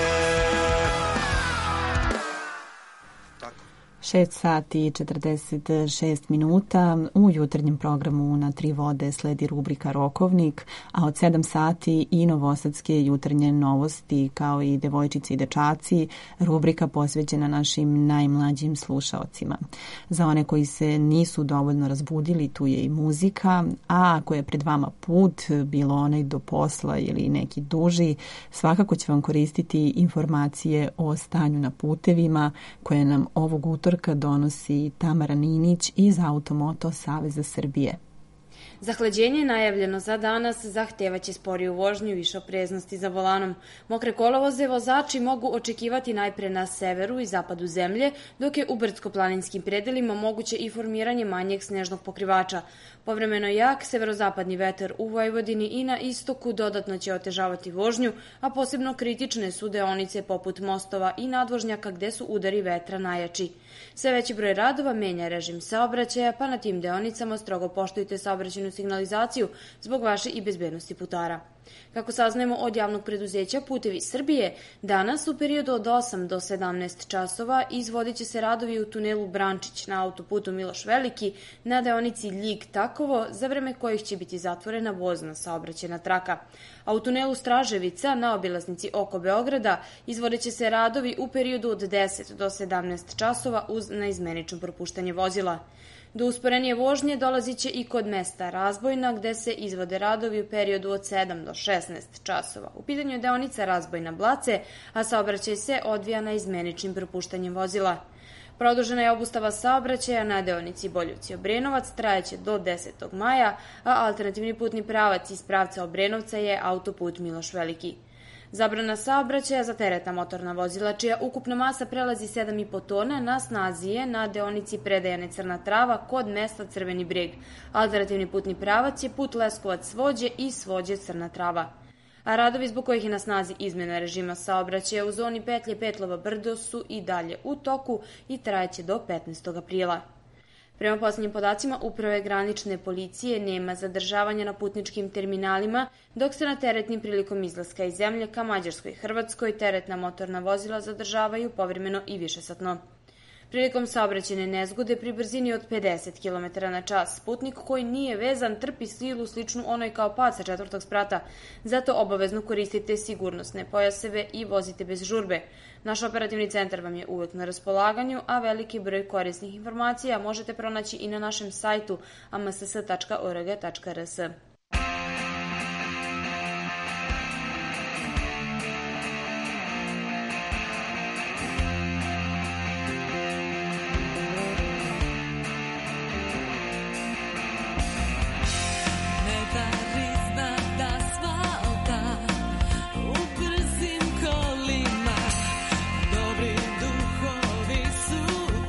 šest sati i četrdeset šest minuta. U jutarnjem programu Na tri vode sledi rubrika Rokovnik, a od sedam sati i novosadske jutarnje novosti, kao i Devojčice i dečaci, rubrika posvećena našim najmlađim slušaocima. Za one koji se nisu dovoljno razbudili, tu je i muzika, a ako je pred vama put, bilo onaj do posla ili neki duži, svakako će vam koristiti informacije o stanju na putevima koje nam ovog utorka donosi Tamara Ninić iz Automoto Saveza Srbije. Zahlađenje najavljeno za danas zahtevaće sporiju vožnju i više opreznosti za volanom. Mokre kolovoze vozači mogu očekivati najpre na severu i zapadu zemlje, dok je u brdsko-planinskim predelima moguće i formiranje manjeg snežnog pokrivača. Povremeno jak severozapadni vetar u Vojvodini i na istoku dodatno će otežavati vožnju, a posebno kritične su deonice poput mostova i nadvožnjaka gde su udari vetra najjači. Sve veći broj radova menja režim saobraćaja, pa na tim deonicama strogo poštujte saobraćajnu signalizaciju zbog vaše i bezbednosti putara. Kako saznajemo od javnog preduzeća Putevi Srbije, danas u periodu od osam do sedamnaest časova izvodit će se radovi u tunelu Brančić na autoputu Miloš Veliki na deonici Ljig-Takovo, za vreme kojih će biti zatvorena vozna saobraćajna traka. A u tunelu Straževica na obilaznici oko Beograda izvodit će se radovi u periodu od deset do sedamnaest časova uz naizmenično propuštanje vozila. Do usporenije vožnje dolazit će i kod mesta Razbojna, gde se izvode radovi u periodu od sedam do šesnaest časova. U pitanju je deonica Razbojna-Blace, a saobraćaj se odvija naizmeničnim propuštanjem vozila. Produžena je obustava saobraćaja na deonici Boljevci-Obrenovac, trajeće do desetog maja, a alternativni putni pravac iz pravca Obrenovca je autoput Miloš Veliki. Zabrana saobraćaja za teretna motorna vozila čija ukupna masa prelazi sedam i po tona na snazi je na deonici Predejane Crna Trava kod mesta Crveni breg. Alternativni putni pravac je put Leskovac-Svođe i Svođe-Crna Trava. A radovi zbog kojih je na snazi izmjena režima saobraćaja u zoni petlje Petlova Brdo su i dalje u toku i trajeće do petnaestog aprila. Prema posljednjim podacima Uprave granične policije nema zadržavanja na putničkim terminalima, dok se na teretnim prilikom izlaska iz zemlje ka Mađarskoj i Hrvatskoj teretna motorna vozila zadržavaju povremeno i višesatno. Prilikom saobraćajne nezgode pri brzini od pedeset kilometara na čas, putnik koji nije vezan trpi silu sličnu onoj kao pad sa četvrtog sprata, zato obavezno koristite sigurnosne pojaseve i vozite bez žurbe. Naš operativni centar vam je uvek na raspolaganju, a veliki broj korisnih informacija možete pronaći i na našem sajtu a m s s tačka o r g tačka r s.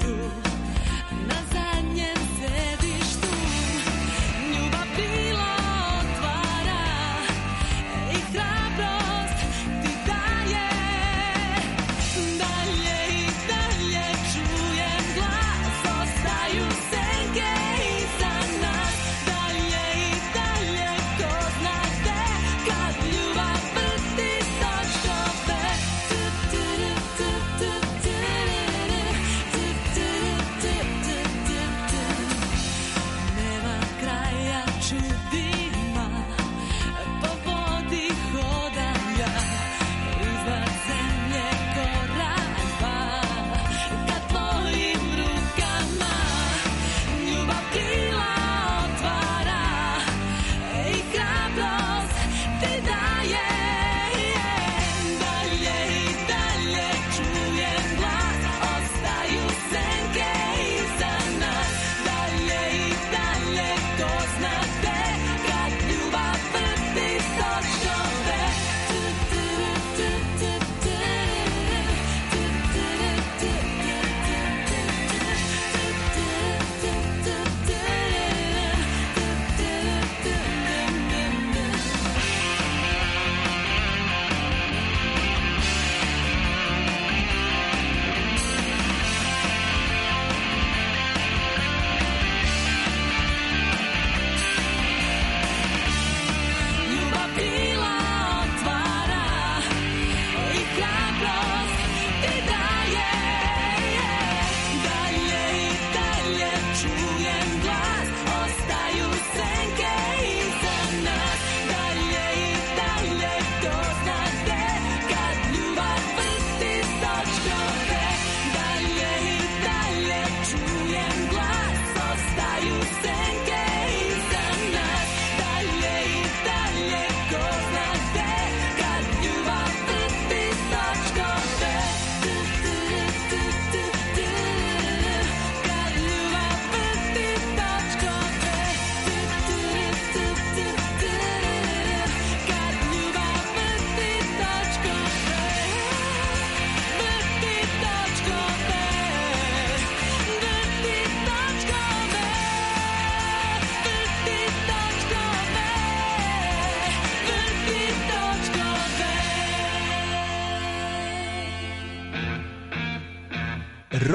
Ljubav bila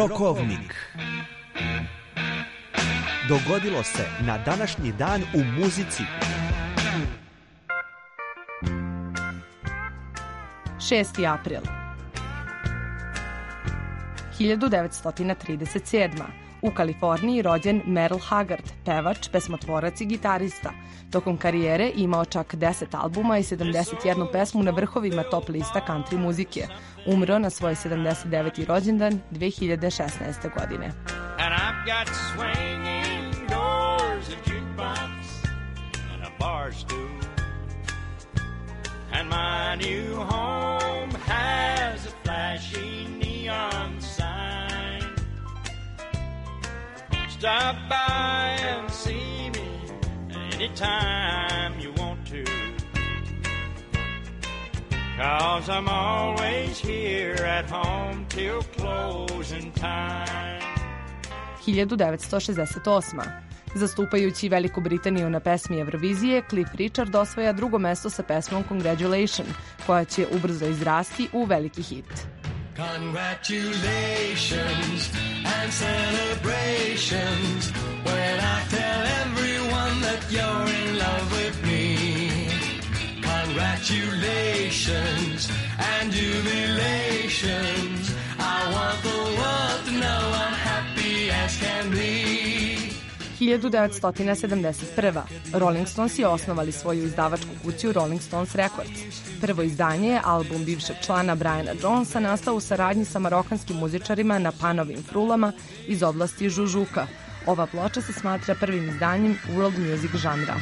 Rokovnik. Dogodilo se na današnji dan u muzici. šesti april hiljadu devetsto trideset sedma. U Kaliforniji rođen Merle Haggard, pevač, pesmotvorac i gitarista. Tokom karijere imao čak deset albuma i sedamdeset jednu pesmu na vrhovima top lista country muzike. Umro na svoj sedamdeset deveti rođendan dve hiljade šesnaeste. godine. And I've got swinging doors, a jukebox, and a bar stool. And my new home has a flashy neon sign. Stop by and see me anytime you want to, 'cause I'm always here at home till closing time. hiljadu devetsto šezdeset osma. Zastupajući Veliku Britaniju na pesmi Eurovizije, Cliff Richard osvaja drugo mesto sa pesmom Congratulations, koja će ubrzo izrasti u veliki hit. Congratulations and celebrations when I tell everyone that you're in love with me. Congratulations and jubilations. I want the world to know I'm happy as can be. hiljadu devetsto sedamdeset prva. Rolling Stonesi osnovali svoju izdavačku kuću Rolling Stones Records. Prvo izdanje je album bivšeg člana Briana Jonesa, nastao u saradnji sa marokanskim muzičarima na panovim frulama iz oblasti žužuka. Ova ploča se smatra prvim izdanjem world music žanra.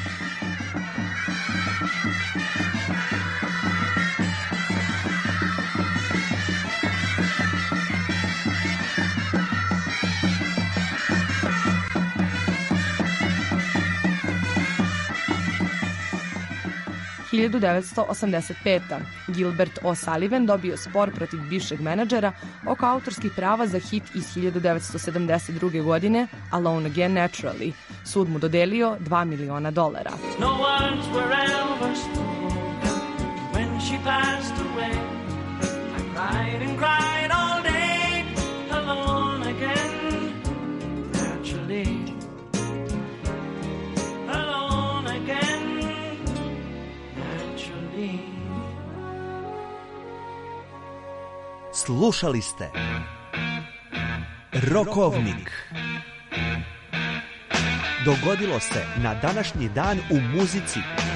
hiljadu devetsto osamdeset peta. Gilbert O'Sullivan dobio spor protiv bivšeg menadžera oko autorskih prava za hit iz hiljadu devetsto sedamdeset druge. godine Alone Again Naturally. Sud mu dodelio dva miliona dolara. No one's wherever when she passed away. I cried and cried all day, alone again, naturally. Alone again. Slušali ste Rokovnik. Dogodilo se na današnji dan u muzici.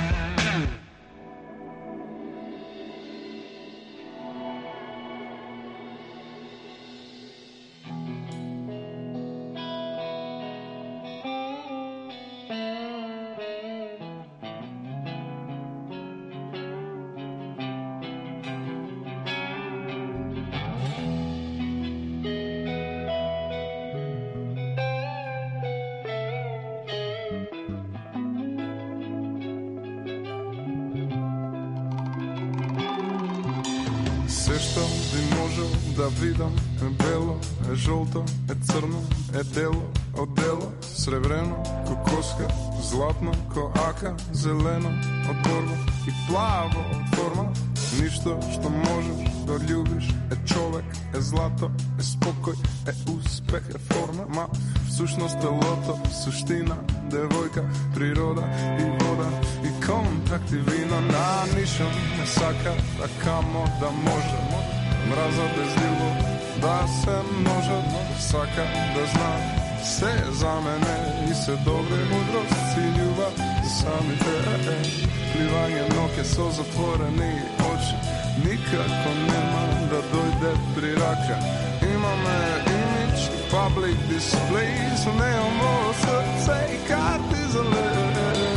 Sve što bi možel da vidim je belo, je žolto, je crno, je delo, odelo, srebreno, ko koska, zlatno, ko aka, zeleno, od borba i plavo od forma. Ništo što možeš da ljubiš, je čovek, je zlato, je spokoj, je uspeh, je forma. Ma, sušnost je loto, suština, devojka, priroda i voda i kontakt i vino. Na nišom ne saka, da kamo da može mraza bez ljubo, da se množa, saka da zna sve za mene i sve dobre mudrost i ljubav sami te. Plivanje noke so zatvoreni oči, nikako nema da dojde pri raka. Ima me imidž, public displays, nemamo srce i karti za let.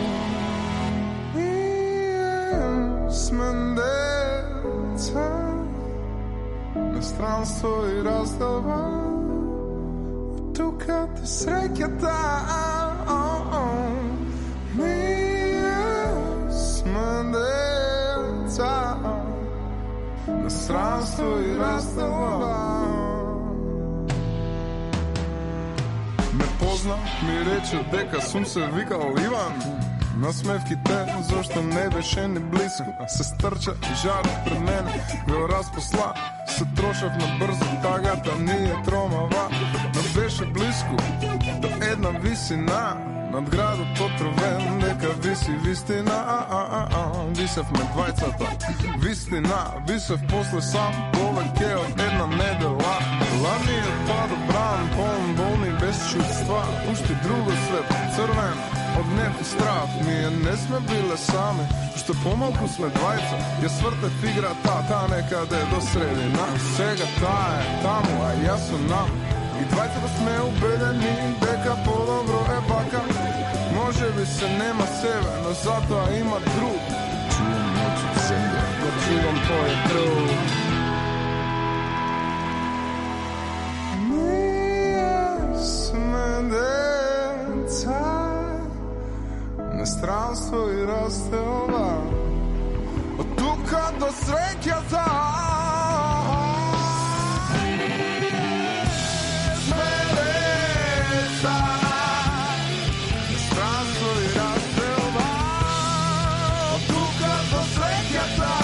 Smendeca na stranstvo i razdava, tu kad te srećeta, smendeca na stranstvo i razdava. Me pozna, mi reče deka, sam se vikao Ivan, Насмевки те, защо не беше не близко. Се стърча и жари пред мене, го разпосла. Се трошав набързо, тагата ни е тромава. Но беше близко до една висина, над градът отровен, нека виси вистина. А-а-а-а, висевме двайцата, вистина. Висев после сам, повеќе от една недела. Ладният падобран, пълн болни без чувства. Уште друго светло, цървен od neki strah, ние не сме биле сами, ще по-малко сме двайца, я свъртев играта, та некъде до средина. Сега та е тамо, а јас сум нам. И двайцата сме убедени, дека по-добро е бака. Може би се нема себе, но затоа има друг. Чувам ноć od zemlje, да чувам твоя труд. Ние сме деца на странство и разделба, od tuka do srećata. Sme deca na stranstvo i razdelba, od tuka do srećata.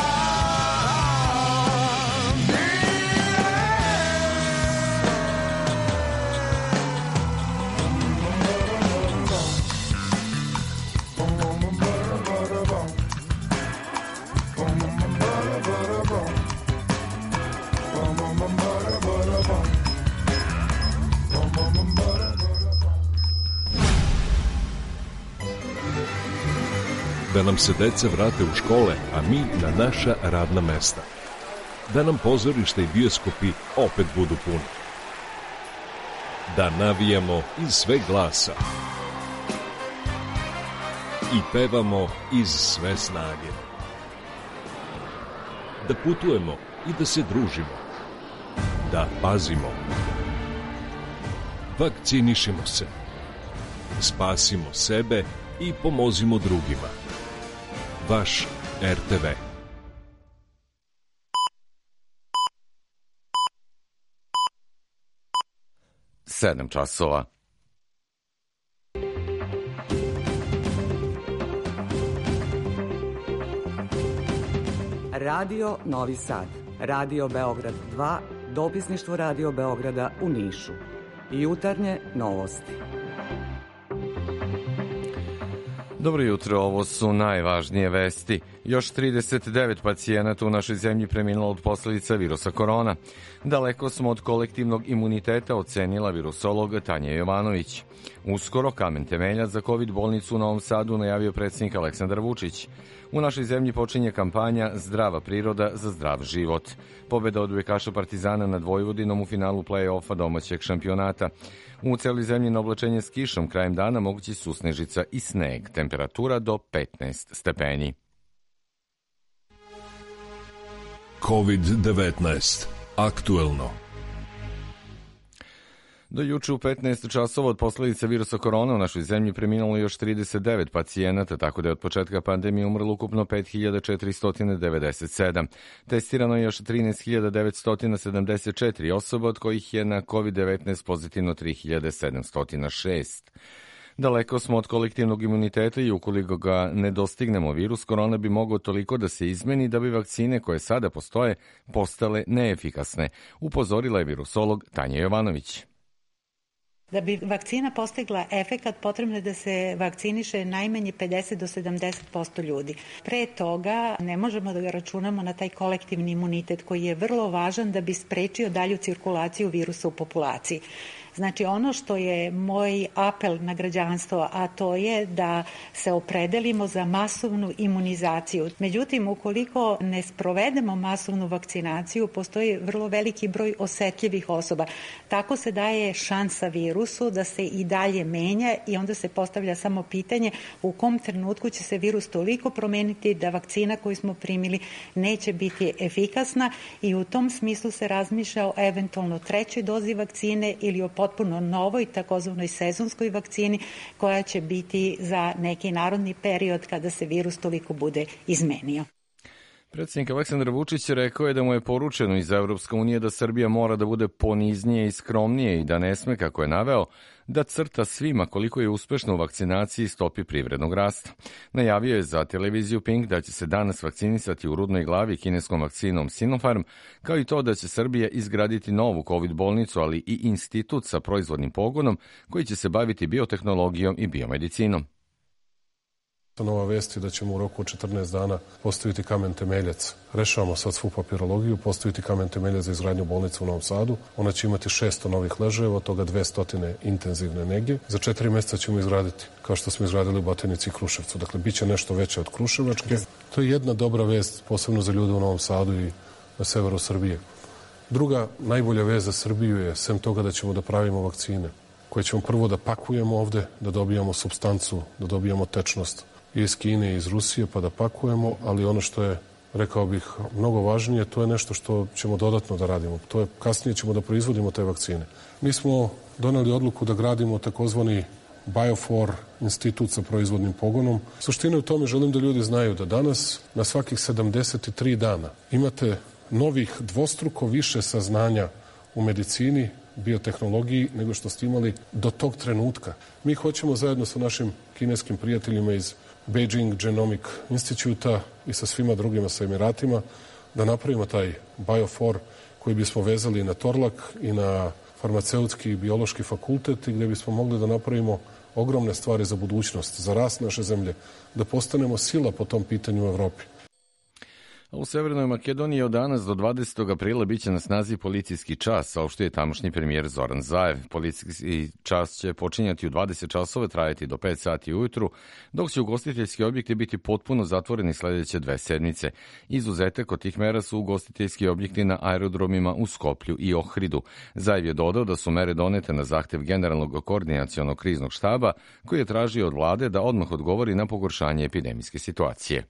Da nam se deca vrate u škole, a mi na naša radna mesta. Da nam pozorišta i bioskopi opet budu puni. Da navijamo iz sve glasa. I pevamo iz sve snage. Da putujemo i da se družimo. Da pazimo. Vakcinišimo se. Spasimo sebe i pomozimo drugima. Vaš er te ve. Sedam časova. Radio Novi Sad, Radio Beograd dva, dopisništvo Radio Beograda u Nišu. Jutarnje novosti. Dobro jutro, ovo su najvažnije vesti. Još trideset devet pacijenata u našoj zemlji preminulo od posledica virusa korona. Daleko smo od kolektivnog imuniteta, ocenila virusolog Tanja Jovanović. Uskoro kamen temeljac za COVID bolnicu u Novom Sadu najavio predsjednik Aleksandar Vučić. U našoj zemlji počinje kampanja Zdrava priroda za zdrav život. Pobeda odbojkaša Partizana nad Vojvodinom u finalu play-offa domaćeg šampionata. U celoj zemlji na oblačenje s kišom krajem dana mogući su snežica i sneg. Temperatura do petnaest stepeni. COVID devetnaest. Aktuelno. Do juče u petnaest časova od posledica virusa korona u našoj zemlji preminulo još trideset devet pacijenata, tako da je od početka pandemije umrlo ukupno pet hiljada četiristo devedeset sedam. Testirano je još trinaest hiljada devetsto sedamdeset četiri osoba, od kojih je na COVID devetnaest pozitivno tri hiljade sedamsto šest. Daleko smo od kolektivnog imuniteta i ukoliko ga ne dostignemo, virus korona bi mogao toliko da se izmeni da bi vakcine koje sada postoje postale neefikasne, upozorila je virusolog Tanja Jovanović. Da bi vakcina postigla efekat, potrebno je da se vakciniše najmanje pedeset do sedamdeset posto ljudi. Pre toga ne možemo da ga računamo na taj kolektivni imunitet koji je vrlo važan da bi sprečio dalju cirkulaciju virusa u populaciji. Znači, ono što je moj apel na građanstvo, a to je da se opredelimo za masovnu imunizaciju. Međutim, ukoliko ne sprovedemo masovnu vakcinaciju, postoji vrlo veliki broj osetljivih osoba. Tako se daje šansa virusu da se i dalje menja i onda se postavlja samo pitanje u kom trenutku će se virus toliko promeniti da vakcina koju smo primili neće biti efikasna i u tom smislu se razmišlja o eventualno trećoj dozi vakcine ili o potpuno novoj takozvanoj sezonskoj vakcini koja će biti za neki narodni period kada se virus toliko bude izmenio. Predsjednik Aleksandar Vučić rekao je da mu je poručeno iz Evropske unije da Srbija mora da bude poniznije i skromnije i da ne sme, kako je naveo, da crta svima koliko je uspešno u vakcinaciji i stopi privrednog rasta. Najavio je za televiziju Pink da će se danas vakcinisati u Rudnoj Glavi kineskom vakcinom Sinopharm, kao i to da će Srbija izgraditi novu COVID bolnicu, ali i institut sa proizvodnim pogonom koji će se baviti biotehnologijom i biomedicinom. Nova vest je da ćemo u roku od četrnaest dana postaviti kamen temeljac. Rešavamo sad svu papirologiju, postaviti kamen temeljac za izgradnju bolnice u Novom Sadu. Ona će imati šesto novih ležajeva, od toga dvesta intenzivne nege. Za četiri meseca ćemo izgraditi, kao što smo izgradili u Batajnici i Kruševcu. Dakle, bit će nešto veće od Kruševačke. To je jedna dobra vest, posebno za ljude u Novom Sadu i na severu Srbije. Druga najbolja vest za Srbiju je, sem toga da ćemo da pravimo vakcine, koje ćemo prvo da pakujemo ovde, da dobijamo supstancu, da dobijamo tečnost iz Kine i iz Rusije, pa da pakujemo, ali ono što je, rekao bih, mnogo važnije, to je nešto što ćemo dodatno da radimo. To je, kasnije ćemo da proizvodimo te vakcine. Mi smo doneli odluku da gradimo takozvani Biofor institut sa proizvodnim pogonom. Suština je u tome, želim da ljudi znaju da danas na svakih sedamdeset tri dana imate novih dvostruko više saznanja u medicini, biotehnologiji, nego što ste imali do tog trenutka. Mi hoćemo zajedno sa našim kineskim prijateljima iz Beijing Genomic Instituta i sa svima drugima, sa Emiratima, da napravimo taj Biofor koji bismo vezali na Torlak i na farmaceutski i biološki fakultet i gde bismo mogli da napravimo ogromne stvari za budućnost, za rast naše zemlje, da postanemo sila po tom pitanju u Evropi. U Severnoj Makedoniji od danas do dvadesetog aprila biće na snazi policijski čas, saopštio je tamošnji premijer Zoran Zaev. Policijski čas će počinjati u dvadeset časova, trajati do pet sati ujutru, dok će ugostiteljski objekti biti potpuno zatvoreni sledeće dve sedmice. Izuzetak od tih mera su ugostiteljski objekti na aerodromima u Skoplju i Ohridu. Zaev je dodao da su mere donete na zahtev Generalnog koordinacionog kriznog štaba, koji je tražio od vlade da odmah odgovori na pogoršanje epidemijske situacije.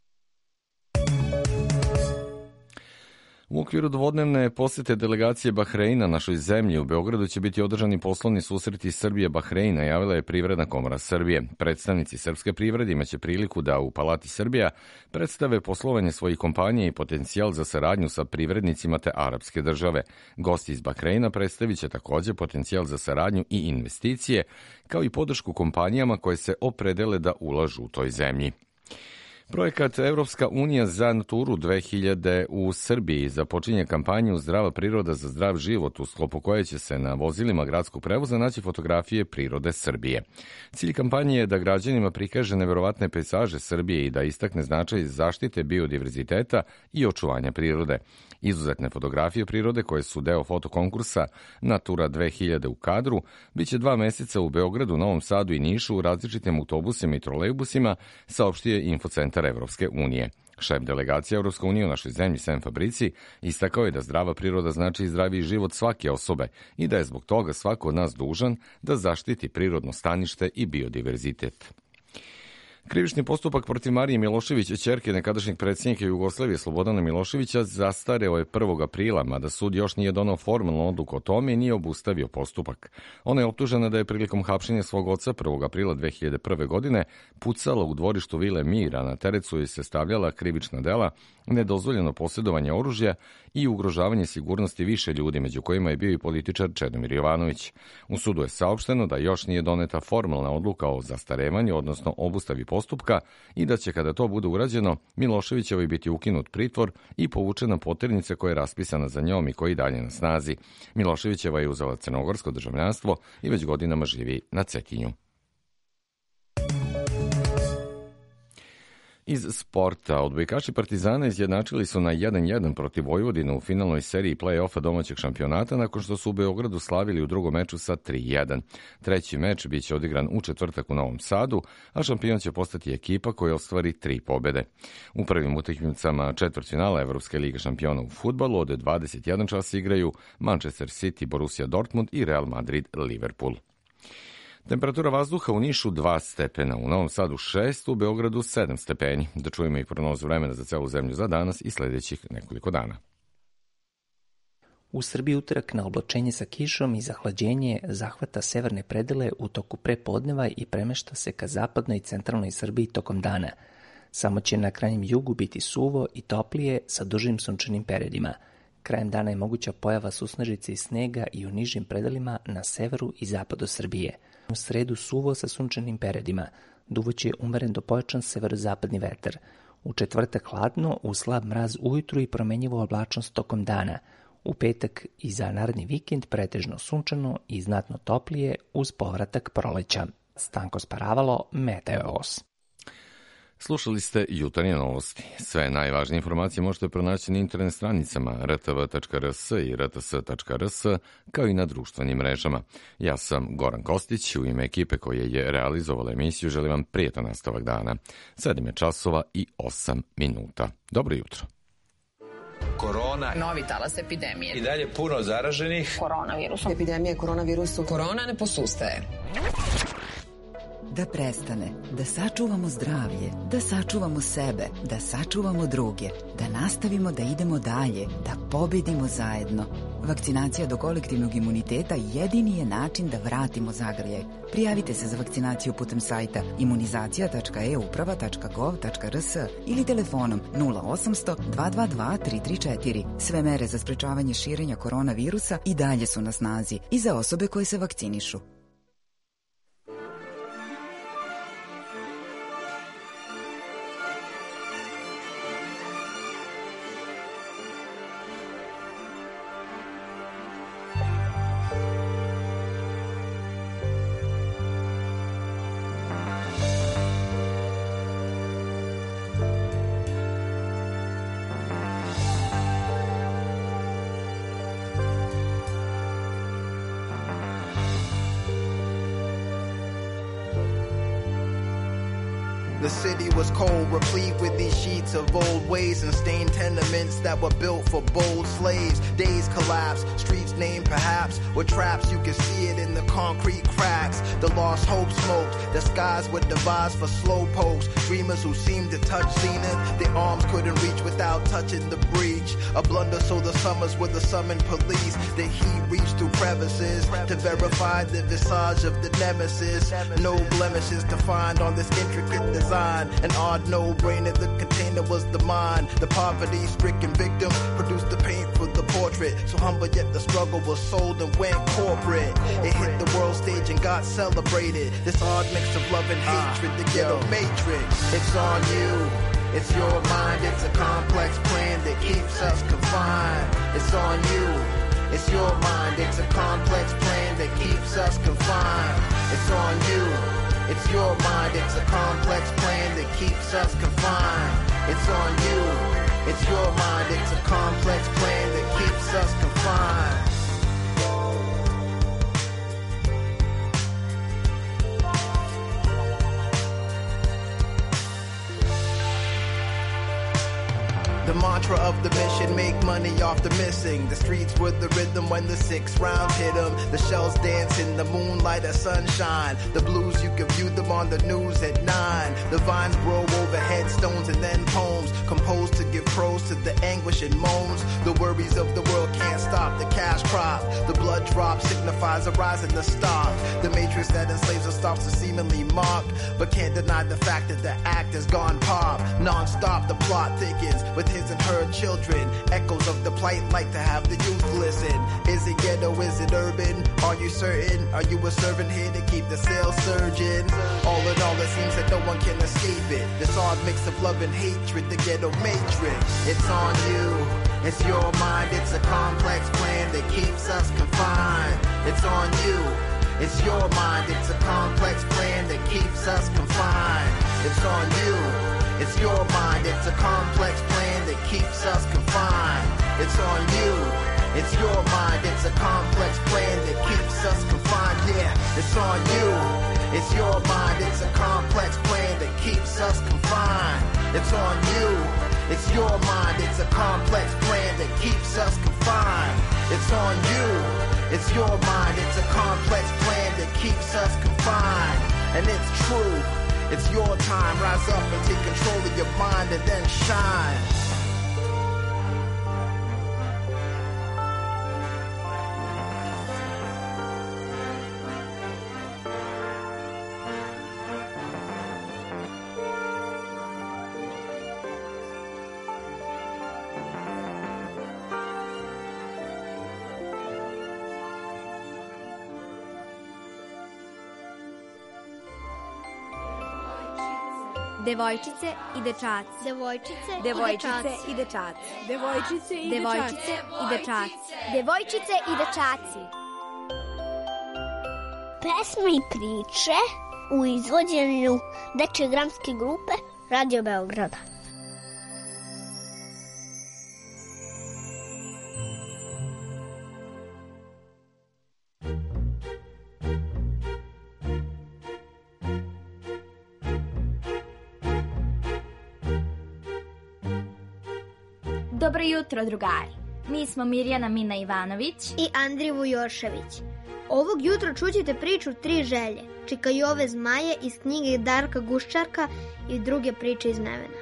U okviru dvodnevne posete delegacije Bahreina našoj zemlji u Beogradu će biti održani poslovni susreti Srbije-Bahreina, javila je Privredna komora Srbije. Predstavnici srpske privrede imaće priliku da u Palati Srbija predstave poslovanje svojih kompanija i potencijal za saradnju sa privrednicima te arapske države. Gosti iz Bahreina predstavit će takođe potencijal za saradnju i investicije, kao i podršku kompanijama koje se opredele da ulažu u toj zemlji. Projekat Evropska unija za naturu dve hiljade u Srbiji započinje kampanju Zdrava priroda za zdrav život, u sklopu koje će se na vozilima gradskog prevoza naći fotografije prirode Srbije. Cilj kampanje je da građanima prikaže neverovatne pejzaže Srbije i da istakne značaj zaštite biodiverziteta i očuvanja prirode. Izuzetne fotografije prirode, koje su deo fotokonkursa Natura dve hiljade u kadru, biće dva meseca u Beogradu, Novom Sadu i Nišu u različitim autobusima i trolejbusima, saopštio je Infocentar Evropske unije. Šef delegacije Evropske unije u našoj zemlji, Sem Fabrici, istakao je da zdrava priroda znači zdraviji život svake osobe i da je zbog toga svako od nas dužan da zaštiti prirodno stanište i biodiverzitet. Krivični postupak protiv Marije Milošević, ćerke nekadašnjeg predsjednika Jugoslavije Slobodana Miloševića, zastareo je prvog aprila, mada sud još nije donao formalnu odluku o tome i nije obustavio postupak. Ona je optužena da je prilikom hapšenja svog oca prvog aprila dve hiljade prve. godine pucala u dvorištu Vile Mira, na teret su joj se stavljala krivična dela, nedozvoljeno posjedovanje oružja i ugrožavanje sigurnosti više ljudi, među kojima je bio i političar Čedomir Jovanović. U sudu je saopšteno da još nije doneta formalna odluka o zastarevanju, odnosno obustavi postupka, i da će, kada to bude urađeno, Miloševićevoj biti ukinut pritvor i povučena poternica koja je raspisana za njom i koji dalje na snazi. Miloševićeva je uzela crnogorsko državljanstvo i već godinama živi na Cetinju. Iz sporta, odbojkaši Partizana izjednačili su na jedan jedan protiv Vojvodine u finalnoj seriji play-offa domaćeg šampionata nakon što su u Beogradu slavili u drugom meču sa tri jedan. Treći meč biće odigran u četvrtak u Novom Sadu, a šampion će postati ekipa koja ostvari tri pobede. U prvim utakmicama četvrtfinala Evropske lige šampiona u fudbalu od dvadeset jedan čas igraju Manchester City, Borussia Dortmund i Real Madrid Liverpool. Temperatura vazduha u Nišu dva stepena, u Novom Sadu šest, u Beogradu sedam stepeni. Da čujemo i prognozu vremena za celu zemlju za danas i sledećih nekoliko dana. U Srbiji utorak na oblačenje sa kišom i zahlađenje zahvata severne predele u toku prepodneva i premešta se ka zapadnoj i centralnoj Srbiji tokom dana. Samo će na krajnjem jugu biti suvo i toplije sa dužim sunčanim periodima. Krajem dana je moguća pojava susnežice i snega i u nižim predelima na severu i zapadu Srbije. U sredu suvo sa sunčanim periodima. Duvoće umeren do pojačan severozapadni vetar. U četvrtak hladno, uz slab mraz ujutru i promenjivo oblačnost tokom dana. U petak i za naredni vikend pretežno sunčano i znatno toplije uz povratak proleća. Stanko Sparavalo, Meteos. Slušali ste jutarnje novosti. Sve najvažnije informacije možete pronaći na internet stranicama r t v tačka r s i r t s tačka r s, kao i na društvenim mrežama. Ja sam Goran Kostić, u ime ekipe koja je realizovala emisiju želim vam prijetan nastavak dana. sedam je časova i osam minuta. Dobro jutro. Korona. Novi talas epidemije. I dalje puno zaraženih. Koronavirusom. Epidemija koronavirusu. Korona ne posustaje. Da prestane, da sačuvamo zdravlje, da sačuvamo sebe, da sačuvamo druge, da nastavimo da idemo dalje, da pobedimo zajedno. Vakcinacija do kolektivnog imuniteta jedini je način da vratimo zagrljaj. Prijavite se za vakcinaciju putem sajta imunizacija tačka e uprava tačka gov tačka r s ili telefonom nula osamsto dva dva dva tri tri četiri. Sve mere za sprečavanje širenja koronavirusa i dalje su na snazi i za osobe koje se vakcinišu. The city was cold, replete with these sheets of old ways and stained tenements that were built for bold slaves. Days collapsed, streets named perhaps were traps. You could see it in the concrete cracks. The lost hope smoked, the skies were devised for slow pokes. Dreamers who seemed to touch zenith, their arms couldn't reach without touching the breach. A blunder so the summers were the summoned police. The heat reached through crevices to verify the visage of the nemesis. No blemishes to find on this intricate design. An odd no-brainer, the container was the mind. The poverty-stricken victim produced the paint for the portrait. So humble yet the struggle was sold and went corporate. It hit the world stage and got celebrated. This odd mix of love and hatred, the ghetto matrix. It's on you, it's your mind, it's a complex plan that keeps us confined. It's on you, it's your mind, it's a complex plan that keeps us confined. It's on you. It's your mind, it's a complex plan that keeps us confined. It's on you. It's your mind, it's a complex plan that keeps us confined. The mantra of the mission, make money off the missing. The streets were the rhythm when the six rounds hit them. The shells dance in the moonlight of sunshine. The blues, you can view them on the news at nine. The vines grow over headstones and then poems composed to give prose to the anguish and moans. The worries of the world can't stop the cash crop. The blood drop signifies a rise in the stock. The matrix that enslaves us stops to seemingly mock, but can't deny the fact that the act has gone pop. Non-stop, the plot thickens with his and her children. Echoes of the plight like to have the youth listen. Is it ghetto, is it urban? Are you certain? Are you a servant here to keep the sales surging? All in all, it seems that no one can escape it. This odd mix of love and hatred, the ghetto matrix. It's on you, it's your mind, it's a complex plan that keeps us confined. It's on you, it's your mind, it's a complex plan that keeps us confined. It's on you. It's your mind, it's a complex plan that keeps us confined. It's on you. It's your mind, it's a complex plan that keeps us confined. Yeah, it's on you. It's your mind, it's a complex plan that keeps us confined. It's on you. It's your mind, it's a complex plan that keeps us confined. It's on you. It's your mind, it's a complex plan that keeps us confined. And it's true. It's your time, rise up and take control of your mind and then shine. Devojčice i dečaci. Devojčice, Devojčice i dečaci. Devojčice i Devojčice i dečaci. Devojčice i dečaci. Pesme i priče u izvođenju dečje dramske grupe Radio Beograda. Dobro jutro, drugari. Mi smo Mirjana Mina Ivanović i Andri Vujošević. Ovog jutra čućete priču Tri želje, Čika Jove zmaje iz knjige Darka Guščarka i druge priče iz Nevena.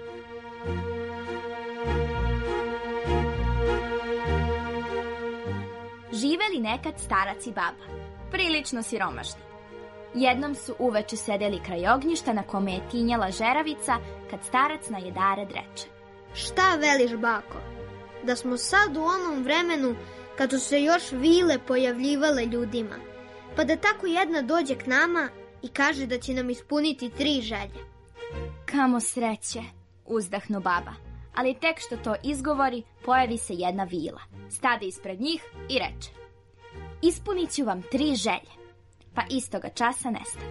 Živeli nekad starac i baba, prilično siromašni. Jednom su uveče sedeli kraj ognjišta na kome je tinjala žeravica kad starac na jedared reče: Šta veliš, bako? Da smo sad u onom vremenu kad su se još vile pojavljivale ljudima, pa da tako jedna dođe k nama i kaže da će nam ispuniti tri želje. Kamo sreće, uzdahnu baba, ali tek što to izgovori, pojavi se jedna vila, stade ispred njih i reče: Ispunit ću vam tri želje, pa istoga časa nestade.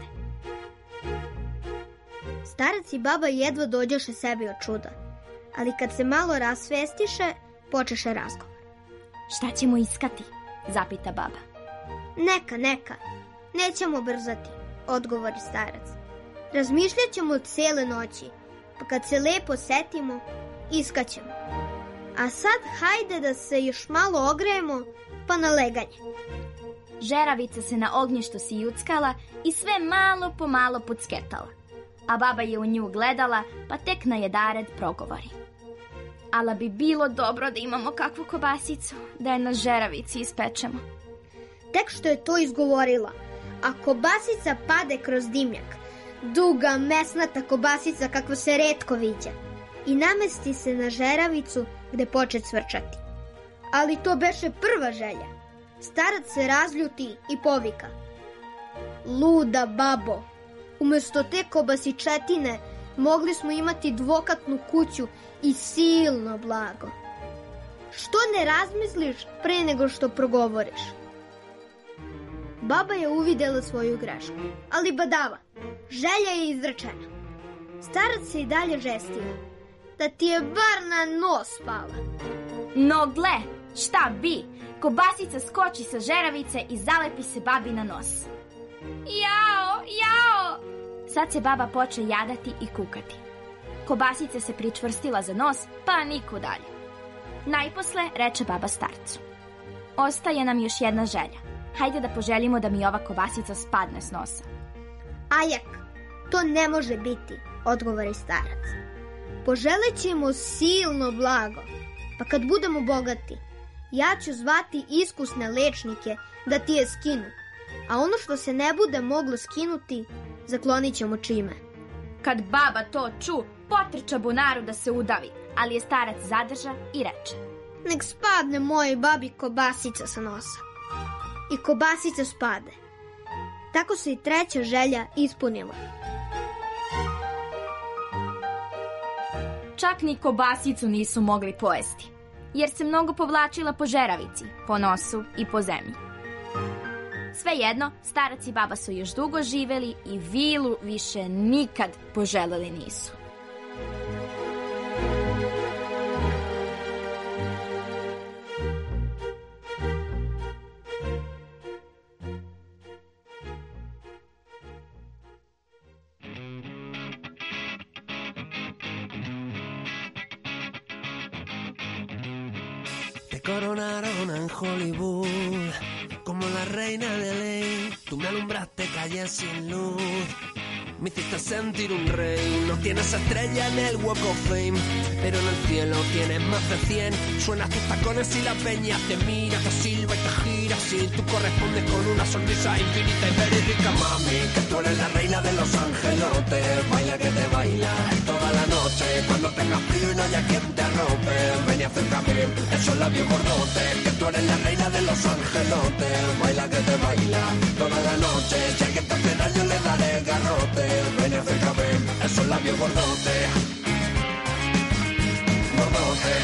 Starac i baba jedva dođoše sebi od čuda, ali kad se malo rasvestiše, počeše razgovor. Šta ćemo iskati? Zapita baba. Neka, neka, nećemo brzati, odgovori starac. Razmišljat ćemo cijele noći, pa kad se lepo setimo, iskaćemo. A sad hajde da se još malo ogrejemo, pa na leganje. Žeravica se na ognjištu sijuckala i sve malo po malo pucketala, a baba je u nju gledala, pa tek na jedared progovori: Ala bi bilo dobro da imamo kakvu kobasicu, da je na žeravici ispečemo. Tek što je to izgovorila, a kobasica pade kroz dimnjak, duga, mesnata kobasica kakva se retko viđa, i namesti se na žeravicu gde poče cvrčati. Ali to beše prva želja. Starac se razljuti i povika: Luda babo, umesto te kobasičetine mogli smo imati dvokatnu kuću i silno blago. Što ne razmisliš pre nego što progovoriš? Baba je uvidela svoju grešku, ali badava, želja je izrečena. Starac se i dalje žestio: Da ti je bar na nos pala. No gle, šta bi? Kobasica skoči sa žeravice i zalepi se babi na nos. Jao, jao! Sad se baba poče jadati i kukati. Kobasica se pričvrstila za nos, pa niku dalje. Najposle reče baba starcu: Ostaje nam još jedna želja. Hajde da poželimo da mi ova kobasica spadne s nosa. Ajak, to ne može biti, odgovori starac. Poželit ćemo silno blago, pa kad budemo bogati, ja ću zvati iskusne lečnike da ti je skinu, a ono što se ne bude moglo skinuti, zaklonit ćemo čime. Kad baba to ču, potrča bunaru da se udavi, ali je starac zadrža i reče: Nek spadne mojoj babi kobasica sa nosa. I kobasica spade. Tako se i treća želja ispunila. Čak ni kobasicu nisu mogli pojesti, jer se mnogo povlačila po žeravici, po nosu i po zemlji. Svejedno, starac i baba su još dugo živeli i vilu više nikad poželeli nisu. Coronaron en Hollywood como la reina de ley. Tú me alumbraste calles sin luz, me hiciste sentir un rey. No tienes estrella en el Walk of Fame, pero en el cielo tienes más de cien. Suenas tus tacones y la peña te mira, te silba y te gira. Si tú correspondes con una sonrisa infinita y verídica, mami, que tú eres la reina de los angelotes. Baila que te baila toda la noche. Cuando tengas frío y no haya quien te arrope. Ven y acércame esos labios gordotes, que tú eres la reina de los angelotes. Baila que te baila toda la noche, si alguien te hace daño le daré garrote. Ven y acércame esos labios gordotes, gordotes.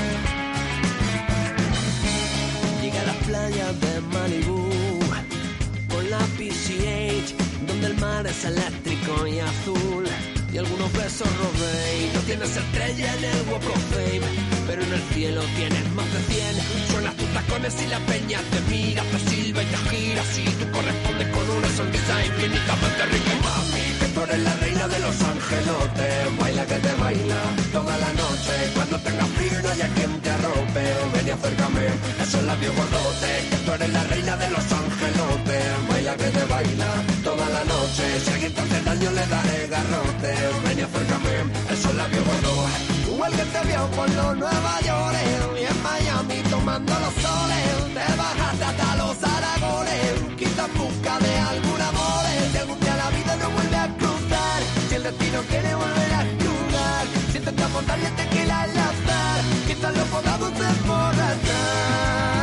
Llega a las playas de Malibú con la P C H, donde el mar es eléctrico y azul, y algunos besos robé. No tienes estrella en el Walk of Fame, pero en el cielo tienes más de cien. Suenas tus tacones y la peña te mira, te silba y te gira. Si tú correspondes con una sonrisa infinitamente rica. Mami, que tú eres la reina de los angelotes. Baila que te baila toda la noche. Cuando tengas frío no haya quien te arrope. Ven y acércame esos labios gordotes, que tú eres la reina de los angelotes. Baila que te baila toda la noche, si alguien te hace daño le daré garrote. Ven y acércame esos labios gordos. Igual que te vio por los Nueva York y en Miami tomando los soles. Te bajaste hasta los Aragones, quizá en busca de algún amor. Si algún día la vida no vuelve a cruzar, si el destino quiere volver a jugar, si intentamos darle tequila al azar, quizás lo podamos emborrachar.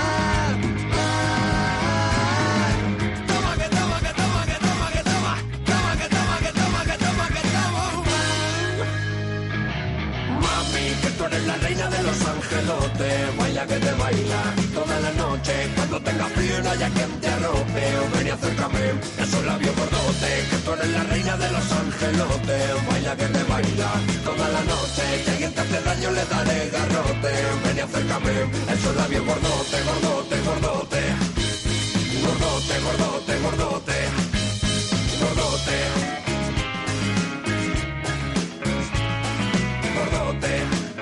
Tú eres la reina de los angelotes, baila que te baila toda la noche. Cuando tengas frío no haya quien te arrope. Ven y acércame esos labios gordotes, que tú eres la reina de los angelotes. Baila que te baila toda la noche, si alguien te hace daño le daré garrote. Ven y acércame esos labios gordotes, gordotes, gordotes, gordote, gordote, gordote, gordote, gordote.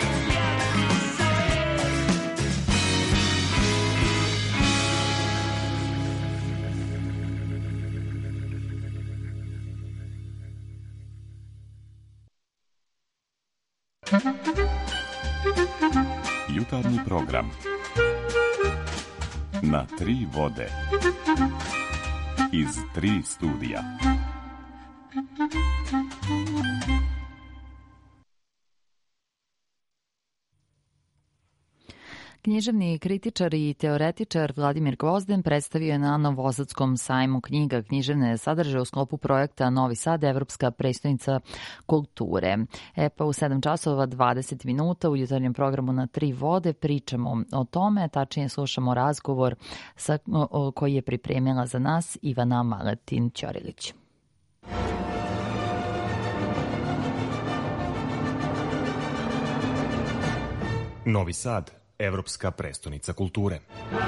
Jutarnji program na tri vode iz tri studija. Književni kritičar i teoretičar Vladimir Gvozden predstavio je na Novosadskom sajmu knjiga književne sadržaje u sklopu projekta Novi Sad, Evropska prestonica kulture. E pa u sedam časova dvadeset minuta u jutarnjem programu na tri vode pričamo o tome, tačnije slušamo razgovor sa, o, koji je pripremila za nas Ivana Maletin-Ćorilić. Novi Sad, Evropska prestonica kulture.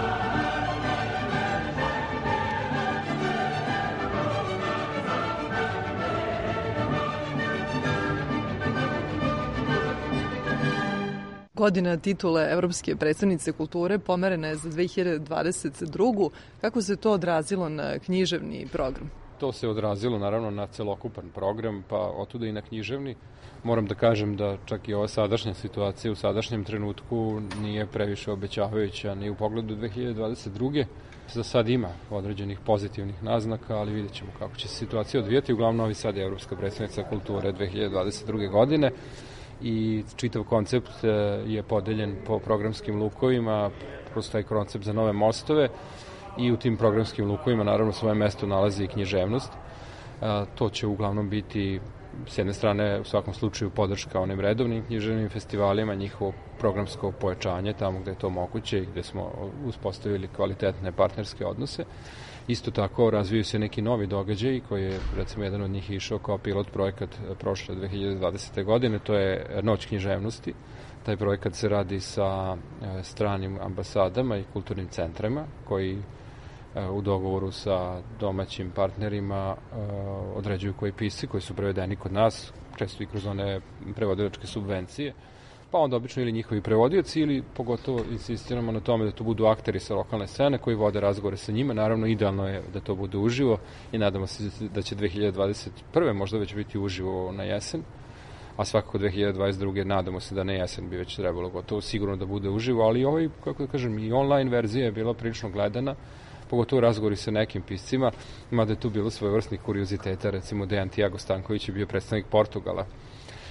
Godina titule Evropske predstavnice kulture pomerena je za dve hiljade dvadeset drugu. Kako se to odrazilo na književni program? To se odrazilo naravno na celokupan program, pa otuda i na književni. Moram da kažem da čak i ova sadašnja situacija u sadašnjem trenutku nije previše obećavajuća ni u pogledu dve hiljade dvadeset druge. Za sad ima određenih pozitivnih naznaka, ali vidjet ćemo kako će se situacija odvijati. Uglavnom, Novi Sad je Evropska predstavnica kulture dve hiljade dvadeset druge godine i čitav koncept je podeljen po programskim lukovima, kroz taj koncept za nove mostove, i u tim programskim lukovima naravno svoje mesto nalazi i književnost. To će uglavnom biti s jedne strane u svakom slučaju podrška onim redovnim književnim festivalima, njihovo programsko pojačanje tamo gde je to moguće i gde smo uspostavili kvalitetne partnerske odnose. Isto tako razviju se neki novi događaji koji je recimo jedan od njih išao kao pilot projekat prošle dve hiljade dvadesete godine, to je Noć književnosti. Taj projekat se radi sa stranim ambasadama i kulturnim centrima koji u dogovoru sa domaćim partnerima određuju koji pisci koji su prevedeni kod nas, često i kroz one prevodilačke subvencije, pa onda obično ili njihovi prevodioci ili pogotovo insistiramo na tome da to budu akteri sa lokalne scene koji vode razgovore sa njima. Naravno, idealno je da to bude uživo i nadamo se da će dve hiljade dvadeset prve možda već biti uživo na jesen, a svakako dve hiljade dvadeset druge nadamo se da na jesen bi već trebalo gotovo sigurno da bude uživo, ali ovaj, kako da kažem, i online verzija je bila prilično gledana, pogotovo razgovori sa nekim piscima, mada je tu bilo svojevrsnih kurioziteta, recimo Dejan Tiago Stanković je bio predstavnik Portugala,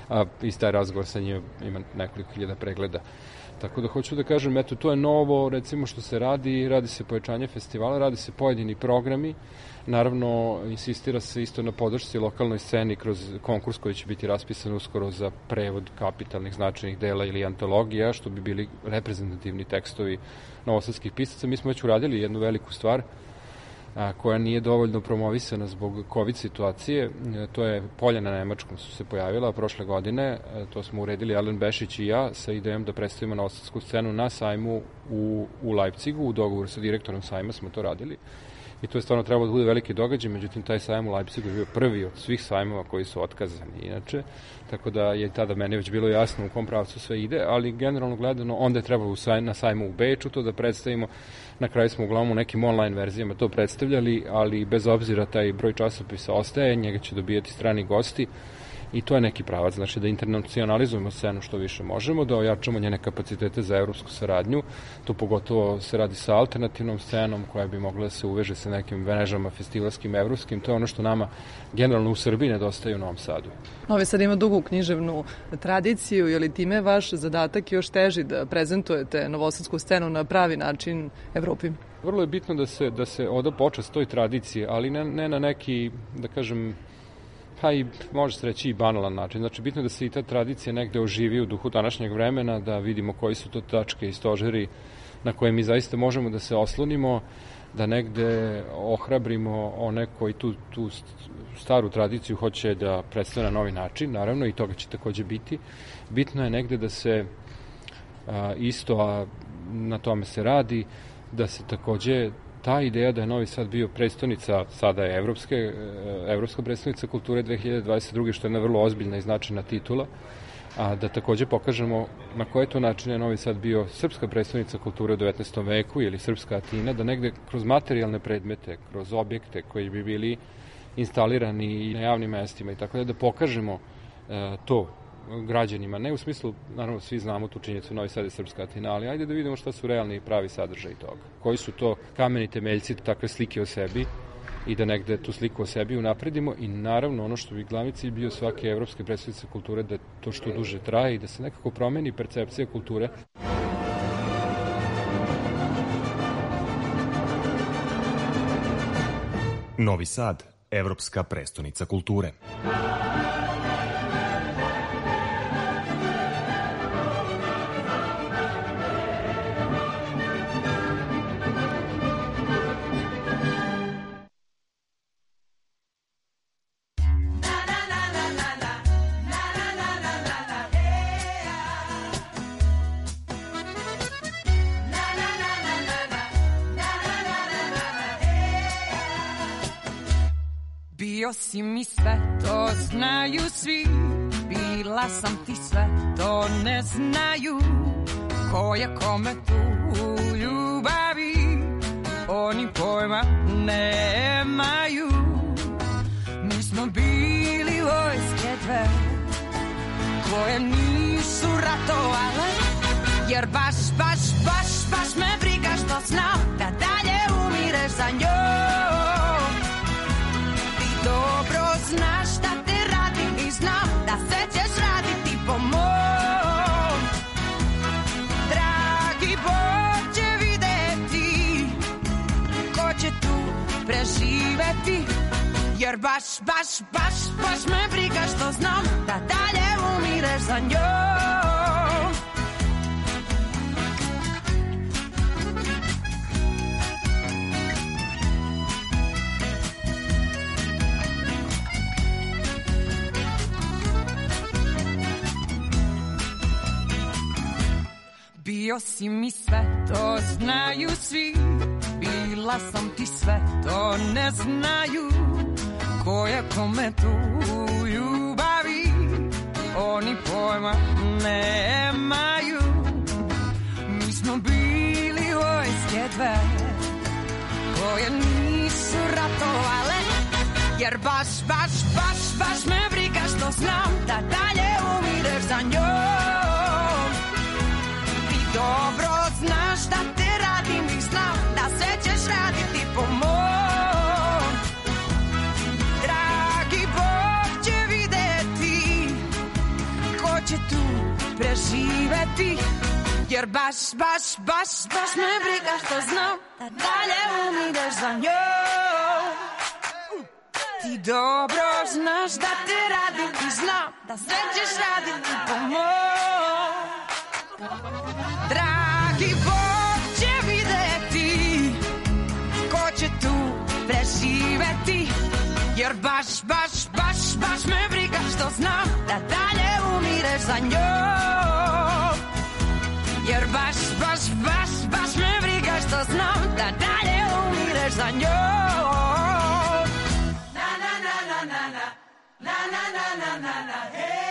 a isti taj razgovor sa njima ima nekoliko hiljada pregleda. Tako da hoću da kažem, eto, to je novo, recimo, što se radi, radi se pojačanje festivala, radi se pojedini programi, naravno, insistira se isto na podršci lokalnoj sceni kroz konkurs koji će biti raspisan uskoro za prevod kapitalnih značajnih dela ili antologija, što bi bili reprezentativni tekstovi novosadskih pisaca. Mi smo već uradili jednu veliku stvar, a, koja nije dovoljno promovisana zbog COVID situacije. E, to je Polja na nemačkom su se pojavila prošle godine. E, to smo uredili Alen Bešić i ja sa idejom da predstavimo novosadsku scenu na sajmu u, u Leipzigu. U dogovoru sa direktorom sajma smo to radili. I to je stvarno trebalo da bude veliki događaj, međutim taj sajam u Leipzigu je bio prvi od svih sajmova koji su otkazani inače, tako da je tada meni već bilo jasno u kom pravcu sve ide, ali generalno gledano onda je trebalo na sajmu u Beču to da predstavimo. Na kraju smo uglavnom u nekim online verzijama to predstavljali, ali bez obzira taj broj časopisa ostaje, njega će dobijati strani gosti i to je neki pravac, znači da internacionalizujemo scenu što više možemo, da ojačamo njene kapacitete za evropsku saradnju, to pogotovo se radi sa alternativnom scenom koja bi mogla da se uveže sa nekim mrežama festivalskim, evropskim, to je ono što nama generalno u Srbiji nedostaje u Novom Sadu. Novi Sad ima dugu književnu tradiciju, je li time vaš zadatak još teži da prezentujete novosadsku scenu na pravi način Evropi? Vrlo je bitno da se, da se oda počast toj tradiciji, ali ne, ne na neki, da kažem, pa i može se reći i banalan način. Znači, bitno je da se i ta tradicija negde oživi u duhu današnjeg vremena, da vidimo koji su to tačke i stožeri na koje mi zaista možemo da se oslonimo, da negde ohrabrimo one koji tu, tu staru tradiciju hoće da predstave na novi način, naravno, i toga će takođe biti. Bitno je negde da se a, isto, a na tome se radi, da se takođe ta ideja da je Novi Sad bio prestonica, sada je evropske, evropska prestonica kulture dve hiljade dvadeset druge. što je jedna vrlo ozbiljna i značajna titula, a da takođe pokažemo na koje to načine je Novi Sad bio srpska prestonica kulture u devetnaestom veku ili srpska Atina, da negde kroz materijalne predmete, kroz objekte koji bi bili instalirani na javnim mestima i tako da, da pokažemo e, to građanima, ne u smislu, naravno svi znamo tu činjenicu Novi Sad je srpska Atina, ali ajde da vidimo šta su realni i pravi sadržaj toga. Koji su to kameni temeljci takve slike o sebi i da negde tu sliku o sebi unapredimo i naravno ono što bi glavni cilj bio svake evropske predstavnice kulture da to što duže traje i da se nekako promeni percepcija kulture. Novi Sad, evropska prestonica kulture. Bio si mi sve, to znaju svi. Bila sam ti sve, to ne znaju. Ko je kome tu u ljubavi, oni pojma nemaju. Mi smo bili vojske dve, koje nisu ratovale, jer baš, baš, baš, baš me briga što znam da dalje umireš za njom. Dobro znaš šta te radim i znam da se ćeš raditi po mom. Dragi Bog će videti ko će tu preživeti, jer baš, baš, baš, baš me briga što znam da dalje umireš za njom. Bio si mi sve, to znaju svi. Bila sam ti sve, to ne znaju. Ko je kome tu u ljubavi, oni pojma nemaju. Mi smo bili vojske dve, koje nisu ratovale, jer baš, baš, baš, baš me briga što znam da dalje umireš za njom. Dobro znaš da te radim i znam da se ćeš raditi po mom. Dragi Bog će videti će tu preživeti, jer baš, baš, baš, baš me briga što znam da dalje umireš za njom. Ti dobro znaš da te radim i znam da sve ćeš raditi po mom. Dragi Bog će videti ko će tu preživeti, jer baš, baš, baš, baš me briga što znam da dalje umireš za njom. Jer baš, baš, baš, baš me briga što znam da dalje umireš za njom. Na, na, na, na, na, na, na, na, na, na, na, na, hey.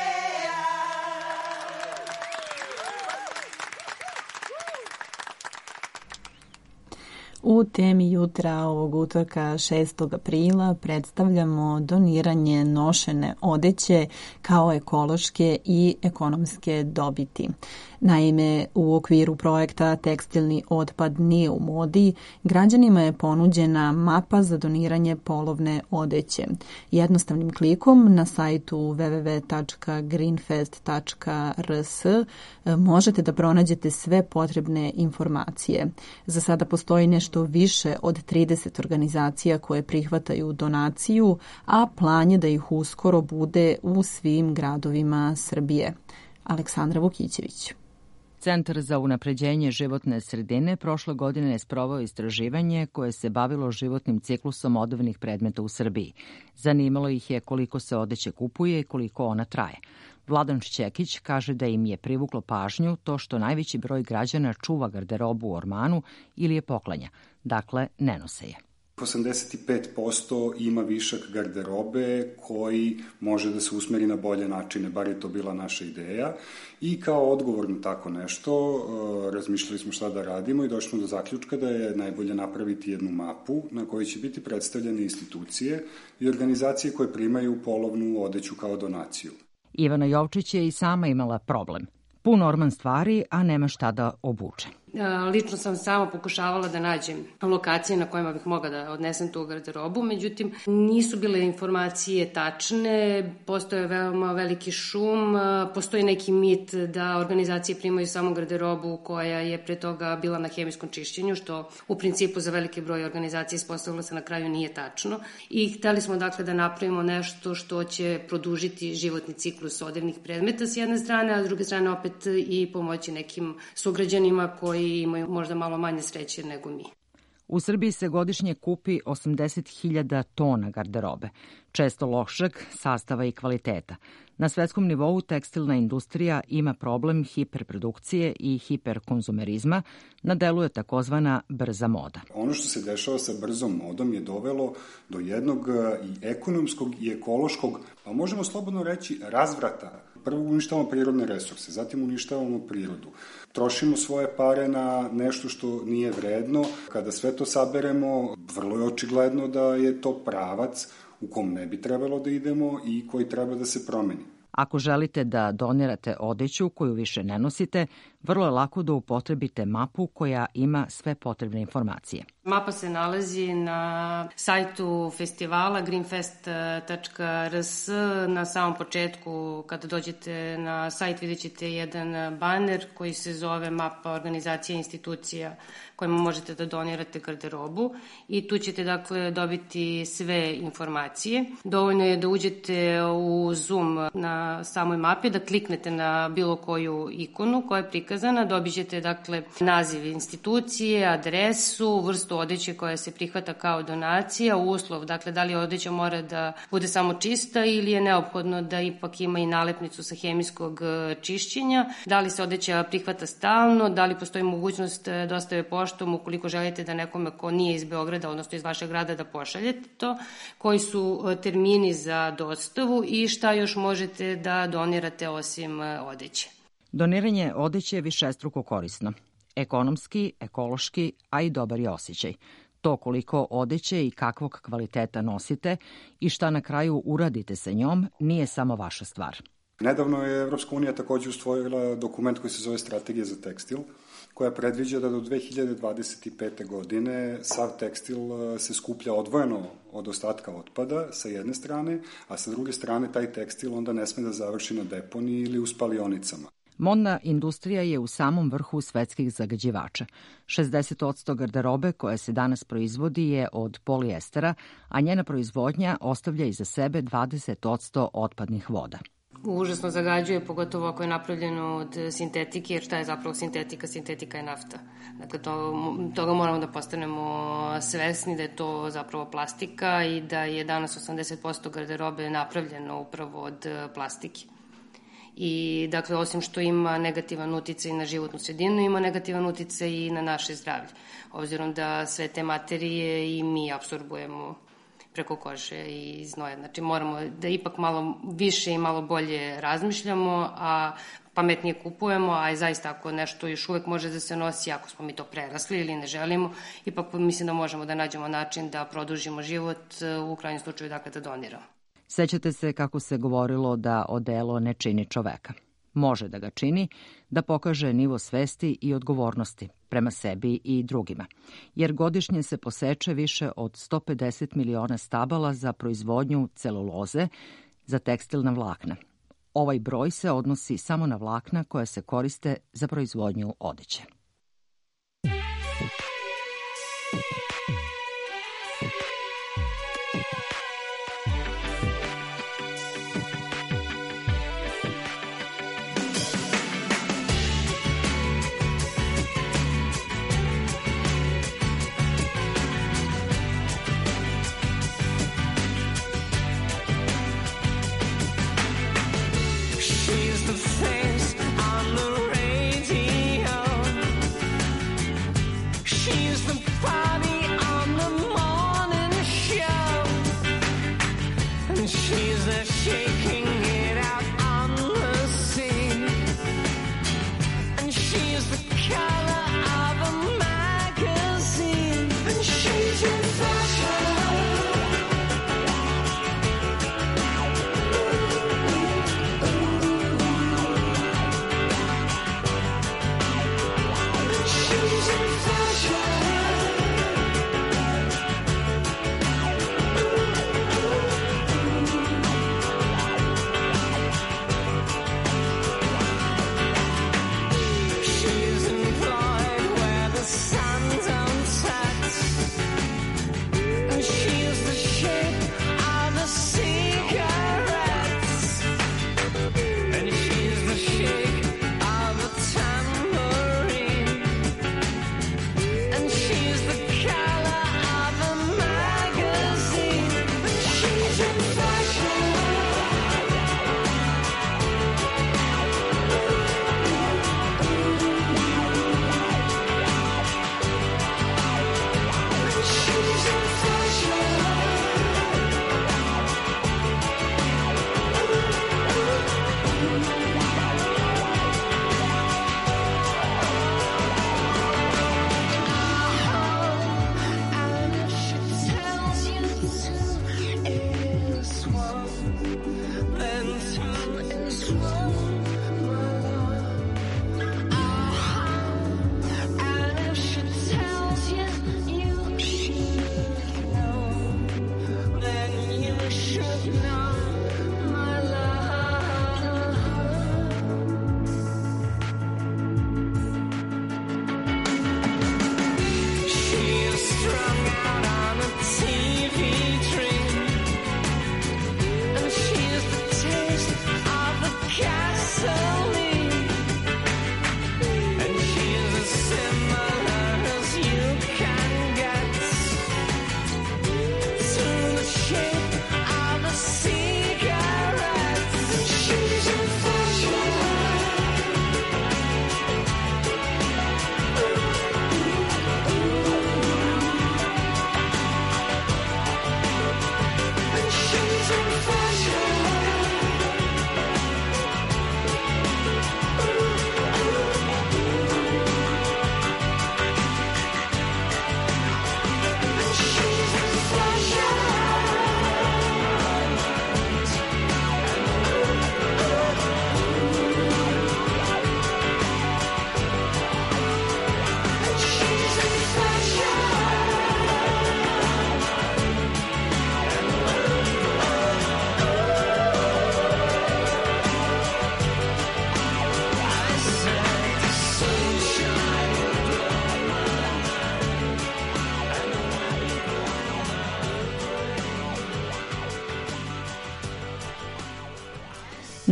U temi jutra ovog utorka šestog aprila predstavljamo doniranje nošene odeće kao ekološke i ekonomske dobiti. Naime, u okviru projekta Tekstilni otpad nije u modi, građanima je ponuđena mapa za doniranje polovne odeće. Jednostavnim klikom na sajtu w w w tačka greenfest tačka r s možete da pronađete sve potrebne informacije. Za sada postoji nešto više od trideset organizacija koje prihvataju donaciju, a plan je da ih uskoro bude u svim gradovima Srbije. Aleksandra Vukićević. Centar za unapređenje životne sredine prošle godine je sproveo istraživanje koje se bavilo životnim ciklusom odevnih predmeta u Srbiji. Zanimalo ih je koliko se odeće kupuje i koliko ona traje. Vladan Šćekić kaže da im je privuklo pažnju to što najveći broj građana čuva garderobu u ormanu ili je poklanja, dakle ne nose je. osamdeset pet posto ima višak garderobe koji može da se usmeri na bolje načine, bar je to bila naša ideja. I kao odgovor na tako nešto razmišljali smo šta da radimo i došli smo do zaključka da je najbolje napraviti jednu mapu na kojoj će biti predstavljene institucije i organizacije koje primaju polovnu odeću kao donaciju. Ivana Jovčić je i sama imala problem. Pun orman stvari, a nema šta da obuče. Lično sam samo pokušavala da nađem lokacije na kojima bih mogla da odnesem tu garderobu, međutim nisu bile informacije tačne, postoje veoma veliki šum, postoji neki mit da organizacije primaju samo garderobu koja je pre toga bila na hemijskom čišćenju, što u principu za veliki broj organizacija ispostavilo se na kraju nije tačno. I hteli smo dakle da napravimo nešto što će produžiti životni ciklus odevnih predmeta s jedne strane, a s druge strane opet i pomoći nekim sugrađanima koji i imaju možda malo manje sreće nego mi. U Srbiji se godišnje kupi osamdeset hiljada tona garderobe, često lošeg sastava i kvaliteta. Na svetskom nivou tekstilna industrija ima problem hiperprodukcije i hiperkonzumerizma, na delu je takozvana brza moda. Ono što se dešava sa brzom modom je dovelo do jednog i ekonomskog i ekološkog, pa možemo slobodno reći, razvrata. Prvo uništavamo prirodne resurse, zatim uništavamo prirodu. Trošimo svoje pare na nešto što nije vredno. Kada sve to saberemo, vrlo je očigledno da je to pravac u kom ne bi trebalo da idemo i koji treba da se promeni. Ako želite da donirate odeću koju više ne nosite, vrlo je lako da upotrebite mapu koja ima sve potrebne informacije. Mapa se nalazi na sajtu festivala greenfest tačka r s. Na samom početku, kada dođete na sajt, vidjet ćete jedan baner koji se zove mapa organizacija i institucija kojima možete da donirate garderobu i tu ćete dakle dobiti sve informacije. Dovoljno je da uđete u Zoom na samoj mapi, da kliknete na bilo koju ikonu koja je prikazana, dobit ćete dakle naziv institucije, adresu, vrstu odeće koja se prihvata kao donacija, uslov, dakle da li odeća mora da bude samo čista ili je neophodno da ipak ima i nalepnicu sa hemijskog čišćenja, da li se odeća prihvata stalno, da li postoji mogućnost dostave poštom ukoliko želite da nekome ko nije iz Beograda, odnosno iz vašeg grada, da pošaljete to, koji su termini za dostavu i šta još možete da donirate osim odeće. Doniranje odeće je višestruko korisno. Ekonomski, ekološki, a i dobar je osjećaj. To koliko odeće i kakvog kvaliteta nosite i šta na kraju uradite sa njom nije samo vaša stvar. Nedavno je Evropska unija takođe usvojila dokument koji se zove Strategija za tekstil, koja predviđa da do dve hiljade dvadeset pete. godine sav tekstil se skuplja odvojeno od ostatka otpada sa jedne strane, a sa druge strane taj tekstil onda ne sme da završi na deponiji ili u spalionicama. Modna industrija je u samom vrhu svetskih zagađivača. šezdeset posto garderobe koja se danas proizvodi je od polijestera, a njena proizvodnja ostavlja iza sebe dvadeset posto otpadnih voda. Užasno zagađuje, pogotovo ako je napravljeno od sintetike, jer šta je zapravo sintetika? Sintetika je nafta. Dakle, to, toga moramo da postanemo svesni da je to zapravo plastika i da je danas osamdeset posto garderobe napravljeno upravo od plastike. I, dakle, osim što ima negativan uticaj na životnu sredinu, ima negativan uticaj i na naše zdravlje. Obzirom da sve te materije i mi apsorbujemo preko kože i znoja. Znači, moramo da ipak malo više i malo bolje razmišljamo, a pametnije kupujemo, a zaista ako nešto još uvek može da se nosi, ako smo mi to prerasli ili ne želimo, ipak mislim da možemo da nađemo način da produžimo život, u krajnjem slučaju, dakle, da doniramo. Sećate se kako se govorilo da odelo ne čini čoveka. Može da ga čini, da pokaže nivo svesti i odgovornosti prema sebi i drugima, jer godišnje se poseče više od sto pedeset miliona stabala za proizvodnju celuloze za tekstilna vlakna. Ovaj broj se odnosi samo na vlakna koja se koriste za proizvodnju odeće.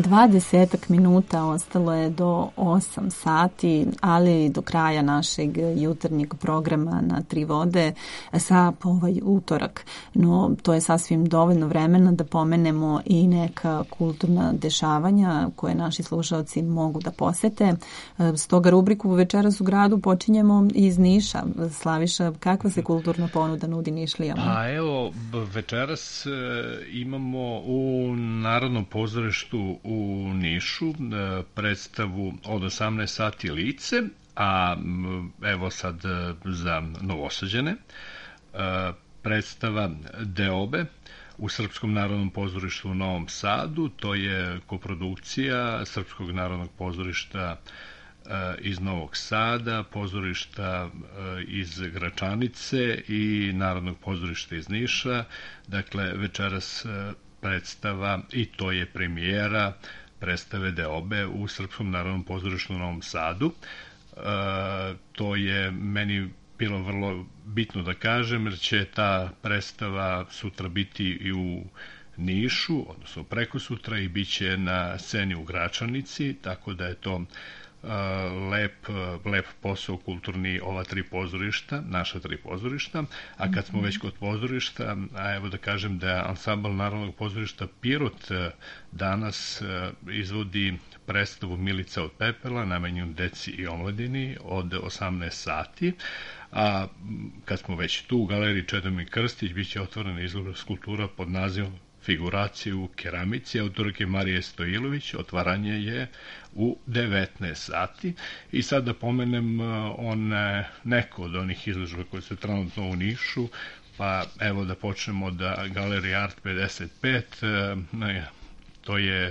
dvadesetak minuta, ostalo je do osam sati, ali do kraja našeg jutarnjeg programa na Tri vode sa ovaj utorak. No, to je sasvim dovoljno vremena da pomenemo i neka kulturna dešavanja koje naši slušalci mogu da posete. Stoga rubriku Večeras u gradu počinjemo iz Niša. Slaviša, kakva se kulturna ponuda nudi Nišlijama? A evo, večeras imamo u Narodnom pozorištu u Nišu predstavu od osamnaest sati Lice, a evo sad za Novosađane predstava Deobe u Srpskom narodnom pozorištu u Novom Sadu. To je koprodukcija Srpskog narodnog pozorišta iz Novog Sada, pozorišta iz Gračanice i Narodnog pozorišta iz Niša. Dakle, večeras predstava, i to je premijera predstave Deobe u Srpskom narodnom pozorištu u Novom Sadu. To je meni bilo vrlo bitno da kažem, jer će ta predstava sutra biti i u Nišu, odnosno preko sutra, i bit će na sceni u Gračanici, tako da je to lep, lep posao kulturni ova tri pozorišta, naša tri pozorišta. A kad smo već kod pozorišta, a evo da kažem da je ansambl Narodnog pozorišta Pirot danas izvodi predstavu Milica od pepela, namenjenu deci i omladini, od osamnaest sati. A kad smo već tu, u galeriji Čedomir Krstić biće otvorena izložba skulptura pod nazivom Figuracije u keramici, autorke Marije Stojilović. Otvaranje je u devetnaest sati. I sad da pomenem one, neko od onih izložba koje su trenutno u Nišu, pa evo da počnemo da galerija Art pedeset pet, to je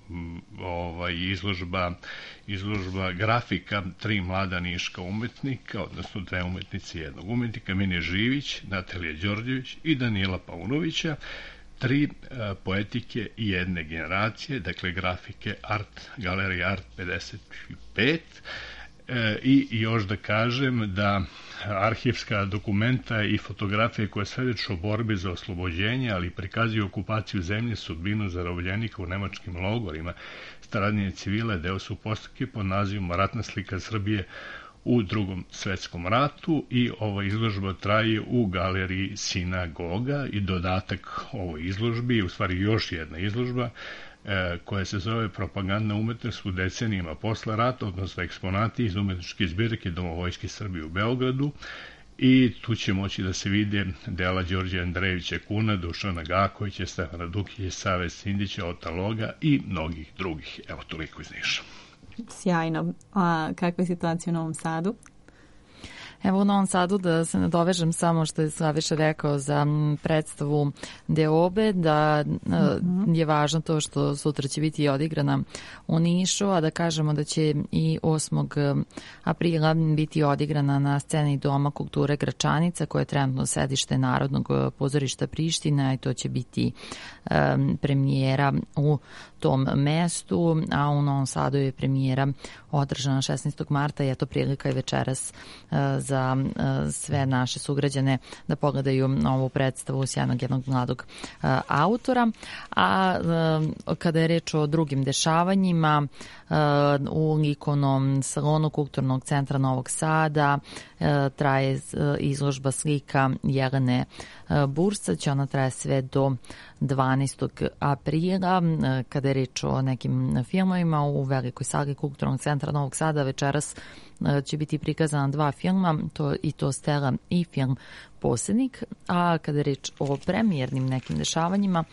ovaj, izložba, izložba grafika tri mlada niška umetnika, odnosno dve umetnice i jednog umetnika, Mine Živić, Natalija Đorđević i Danila Paunovića. Tri uh, poetike i jedne generacije, dakle grafike Art, galerija Art pedeset pet. E, I još da kažem da arhivska dokumenta i fotografije koje svedoče o borbi za oslobođenje, ali prikazuju okupaciju zemlje, sudbinu zarobljenika u nemačkim logorima, stradanje civila, deo su postavke pod nazivom Ratna slika Srbije u Drugom svetskom ratu, i ova izložba traje u galeriji Sinagoga. I dodatak ovoj izložbi je u stvari još jedna izložba e, koja se zove Propagandna umetnost u decenijima posle rata, odnosno eksponati iz umetničke zbirke Domovojske Srbije u Beogradu. I tu će moći da se vide dela Đorđe Andrejevića Kuna, Dušana Gakovića, Stefana Dukića, Save Sindića, Ota Loga i mnogih drugih. Evo, toliko iz Niša. Sjajno. A kakva je situacija u Novom Sadu? Evo u Novom Sadu, da se nadovežem samo što je Slaviša rekao za predstavu Deobe, da mm-hmm. je važno to što sutra će biti odigrana u Nišu, a da kažemo da će i osmog aprila biti odigrana na sceni Doma kulture Gračanica, koja je trenutno sedište Narodnog pozorišta Priština, i to će biti um, premijera u tom mestu, a u Novom Sadu je premijera održana šesnaestog marta, i eto prilika i večeras uh, za uh, sve naše sugrađane da pogledaju ovu predstavu sjajnog jednog mladog uh, autora. A uh, kada je reč o drugim dešavanjima, uh, u likovnom salonu Kulturnog centra Novog Sada uh, traje uh, izložba slika Jelene uh, Bursać. Ona traje sve do dvanaestog aprila. Kada je reč o nekim filmovima, u velikoj sali Kulturnog centra Novog Sada večeras će biti prikazana dva filma, to i to Stela i film Posljednik. A kada je reč o premijernim nekim dešavanjima,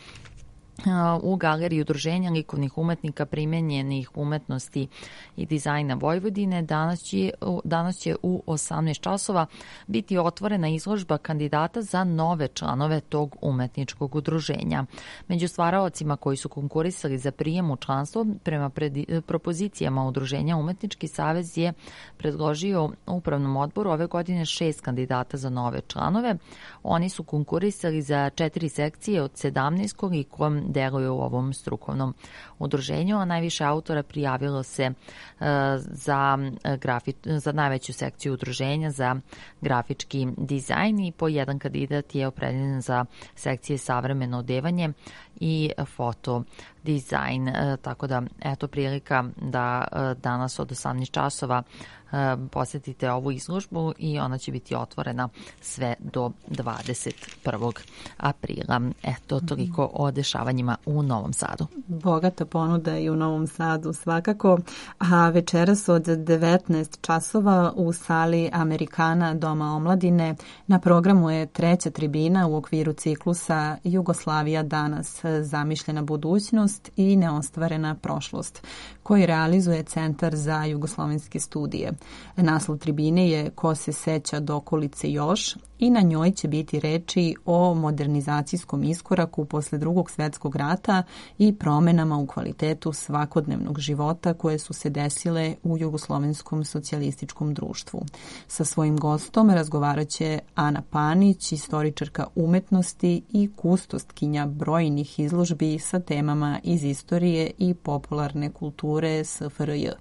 u galeriji Udruženja likovnih umetnika primenjenih umetnosti i dizajna Vojvodine danas će, danas će u osamnaest časova biti otvorena izložba kandidata za nove članove tog umetničkog udruženja. Među stvaraocima koji su konkurisali za prijem u članstvo prema predi, propozicijama Udruženja Umetnički savez je predložio upravnom odboru ove godine šest kandidata za nove članove. Oni su konkurisali za četiri sekcije od sedamnaest koliko deluju u ovom strukovnom udruženju, a najviše autora prijavilo se uh, za, grafi, za najveću sekciju udruženja za grafički dizajn, i po jedan kandidat je opredeljen za sekcije savremeno odevanje i foto dizajn. Tako da, eto prilika da danas od osamnaest časova posjetite ovu izložbu i ona će biti otvorena sve do dvadeset prvog aprila. Eto, toliko o dešavanjima u Novom Sadu. Bogata ponuda i u Novom Sadu svakako, a večeras od devetnaest časova u sali Amerikana Doma omladine na programu je treća tribina u okviru ciklusa Jugoslavija danas, zamišljena budućnost i neostvarena prošlost, koji realizuje Centar za jugoslovenske studije. Naslov tribine je Ko se seća dokolice još i na njoj će biti reči o modernizacijskom iskoraku posle drugog svetskog rata i promenama u kvalitetu svakodnevnog života koje su se desile u jugoslovenskom socijalističkom društvu. Sa svojim gostom razgovarat će Ana Panić, istoričarka umetnosti i kustostkinja brojnih izložbi sa temama iz istorije i popularne kulture S F R J.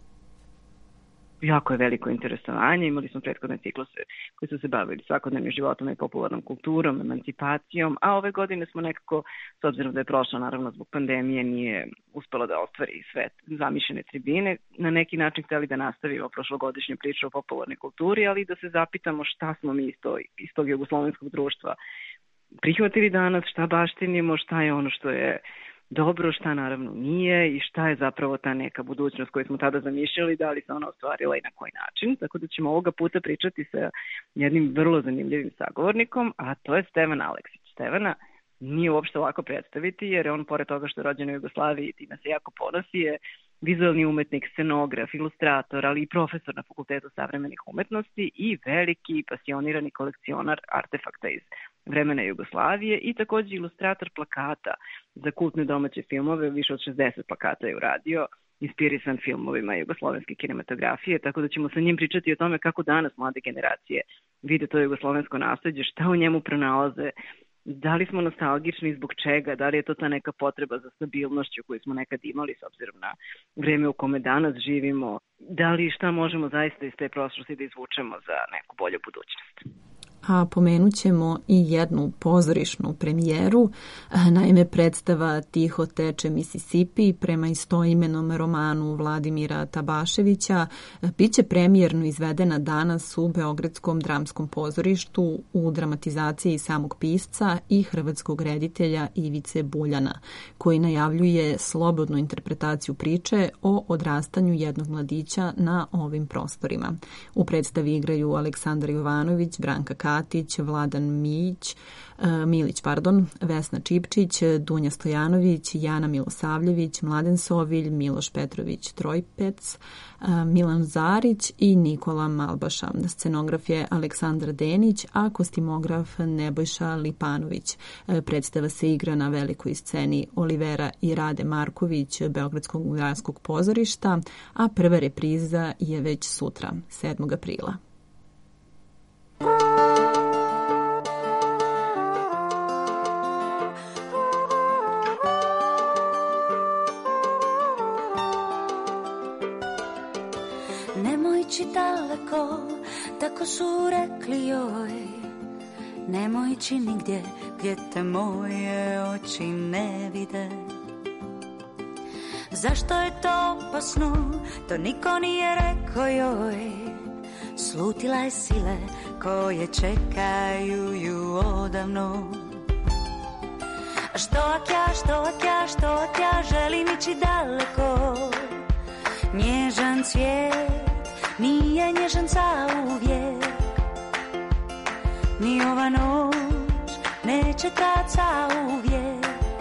Jako je veliko interesovanje, imali smo prethodne cikluse koji su se bavili svakodnevnim životom i popularnom kulturom, emancipacijom, a ove godine smo nekako, s obzirom da je prošla naravno zbog pandemije, nije uspela da ostvari sve zamišljene tribine, na neki način hteli da nastavimo prošlogodišnju priču o popularnoj kulturi, ali da se zapitamo šta smo mi iz, to, iz tog jugoslovenskog društva prihvatili danas, šta baštinimo, šta je ono što je dobro, šta naravno nije i šta je zapravo ta neka budućnost koju smo tada zamišljali, da li se ona ostvarila i na koji način. Tako da ćemo ovoga puta pričati sa jednim vrlo zanimljivim sagovornikom, a to je Stevan Aleksić. Stevana nije uopšte lako predstaviti, jer je on, pored toga što je rođen u Jugoslaviji i time se jako ponosi, je vizualni umetnik, scenograf, ilustrator, ali i profesor na Fakultetu savremenih umetnosti i veliki pasionirani kolekcionar artefakta iz vremena Jugoslavije i takođe ilustrator plakata za kultne domaće filmove, više od šezdeset plakata je uradio, inspirisan filmovima jugoslovenske kinematografije, tako da ćemo sa njim pričati o tome kako danas mlade generacije vide to jugoslovensko nasleđe, šta u njemu pronalaze, da li smo nostalgični, zbog čega, da li je to ta neka potreba za stabilnošću koju smo nekad imali s obzirom na vreme u kome danas živimo, da li šta možemo zaista iz te prošlosti da izvučemo za neku bolju budućnost. A pomenut ćemo i jednu pozorišnu premijeru, naime predstava Tiho teče Mississippi prema istoimenom romanu Vladimira Tabaševića biće premijerno izvedena danas u Beogradskom dramskom pozorištu u dramatizaciji samog pisca i hrvatskog reditelja Ivice Buljana, koji najavljuje slobodnu interpretaciju priče o odrastanju jednog mladića na ovim prostorima. U predstavi igraju Aleksandar Jovanović, Branka Katić, Vladan Milić, Milić, pardon, Vesna Čipčić, Dunja Stojanović, Jana Milosavljević, Mladen Sovilj, Miloš Petrović Trojpec, Milan Zarić i Nikola Malbaša. Scenograf je Aleksandar Denić, a kostimograf Nebojša Lipanović. Predstava se igra na velikoj sceni Olivera i Rade Marković Beogradskog gradskog pozorišta, a prva repriza je već sutra, sedmog aprila. Nemoj ići daleko, tako su rekli joj. Nemoj ići nigdje gdje te moje oči ne vide. Zašto je to opasno, to niko nije rekao joj. Slutila je sile koje čekaju ju odavno. Što ak ja, što ak ja, što ak ja želim ići daleko. Nježan cvijet nije nježan zauvijek. Ni ova noć neće trajat zauvijek.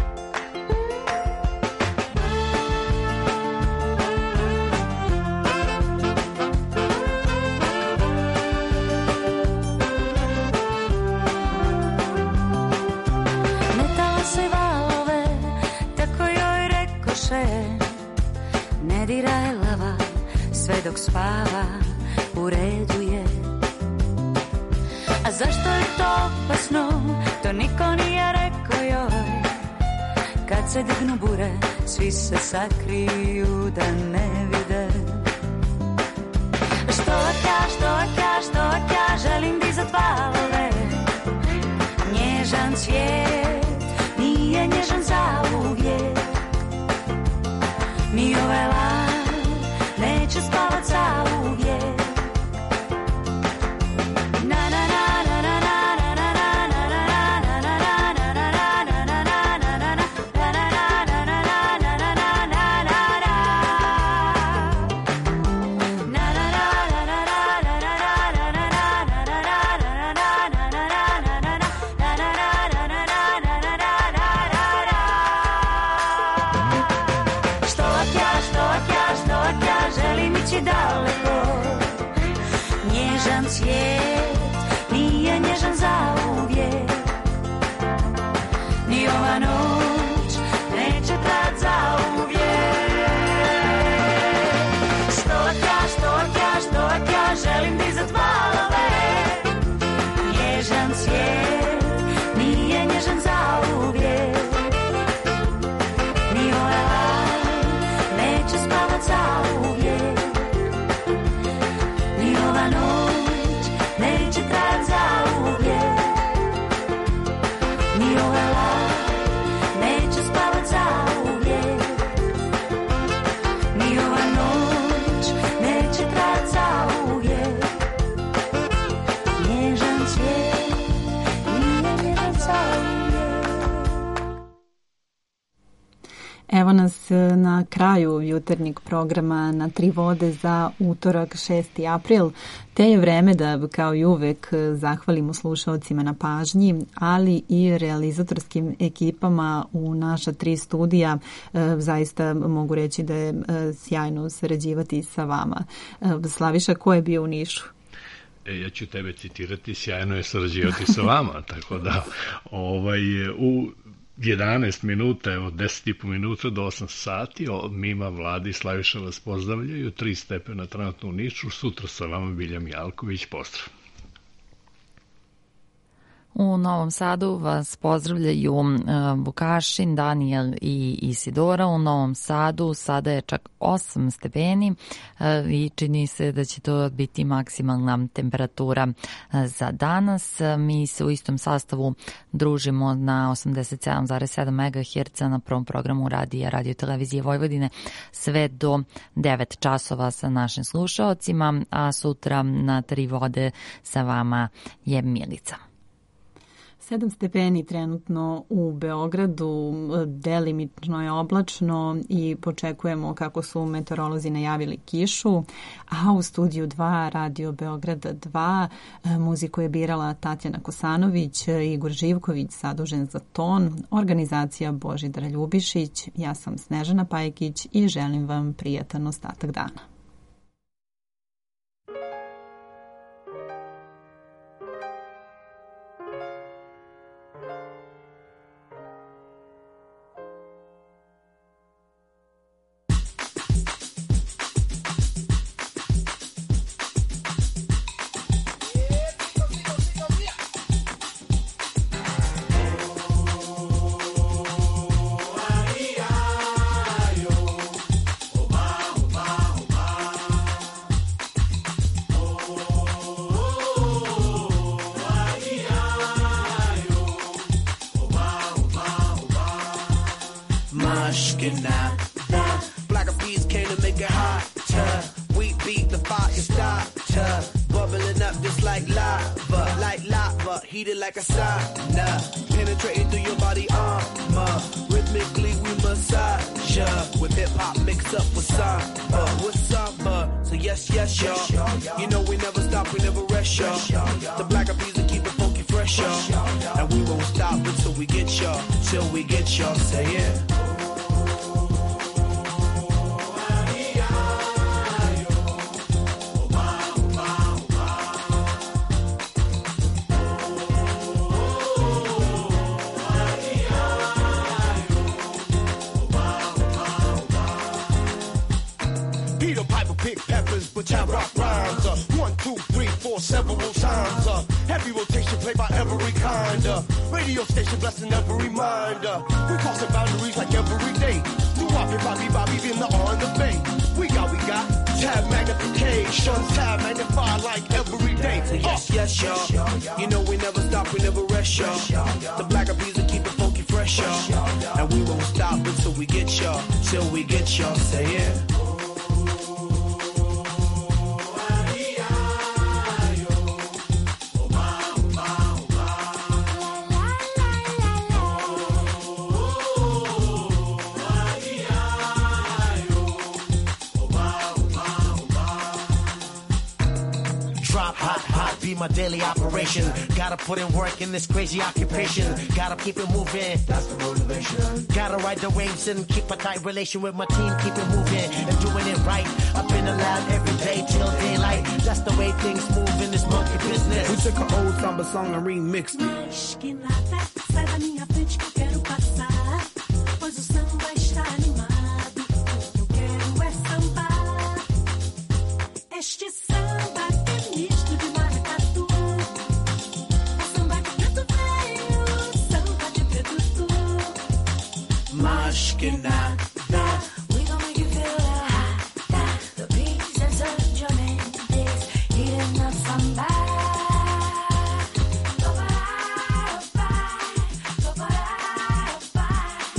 Metala se valove, tako joj rekoše. Ne diraj lava, sve dok spava, u redu je. A zašto je to opasno, to niko nije rekao joj. Kad se dignu bure, svi se sakriju da ne vide. Što ak ja, što ak ja, što ak ja želim dizat valove. Nježan cvijet nije nježan zauvijek. nas na kraju jutarnjeg programa Na tri vode za utorak šesti april, te je vreme da kao i uvek zahvalimo slušaocima na pažnji, ali i realizatorskim ekipama u naša tri studija. Zaista mogu reći da je sjajno sarađivati sa vama. Slaviša, ko je bio u Nišu? E, ja ću tebe citirati, sjajno je sarađivati sa vama, tako da ovaj, u jedanaest minuta, evo deset i po minuta do osam sati, Mima, Vlada i Slaviša vas pozdravljaju, tri stepena trenutno u Nišu, sutra sa vama Biljam Jalković, pozdrav. U Novom Sadu vas pozdravljaju Vukašin, Danijel i Isidora. U Novom Sadu sada je čak osam stepeni i čini se da će to biti maksimalna temperatura za danas. Mi se u istom sastavu družimo na osamdeset sedam zarez sedam megaherca na prvom programu radija Radio Televizije Vojvodine sve do devet časova sa našim slušaocima, a sutra na tri vode sa vama je Milica. Sedam stepeni trenutno u Beogradu, delimično je oblačno i počekujemo, kako su meteorolozi najavili, kišu, a u studiju dva Radio Beograda dva muziku je birala Tatjana Kosanović, Igor Živković zadužen za ton, organizacija Božidar Ljubišić, ja sam Snežana Pajkić i želim vam prijatan ostatak dana. Black eyed peas came to make it hotter. We beat the fire starter, bubbling up just like lava, like lava, heated like a sauna, penetrating through your body armor. Rhythmically we massage ya, with hip hop mixed up with samba, with samba. So yes, yes, y'all. You know we never stop, we never rest, y'all. The black eyed peas will keep it funky fresh, y'all. And we won't stop until we get y'all, till we get y'all. Say it. Which I rock rhymes, uh, one, two, three, four, several times, uh, heavy rotation played by every kind, uh, radio station blessing every mind, uh, we crossing boundaries like every day, do Bobby, Bobby, Bobby, in the on the bay, we got, we got, tab magnification, tab magnified like every day, uh. Yes, yes, y'all, you know we never stop, we never rest, y'all, the black eyed peas will keep it funky fresh, y'all, and we won't stop until we get y'all, till we get y'all, say it. Be my daily operation. Gotta put in work in this crazy occupation. Gotta keep it moving. That's the motivation. Gotta ride the waves and keep a tight relation with my team. Keep it moving and doing it right. Up in the lab every day till daylight. That's the way things move in this monkey business. We took an old samba song and remixed it. Este samba é misto de maracatu. Samba de preto veio, samba de preto tu. Mashkina.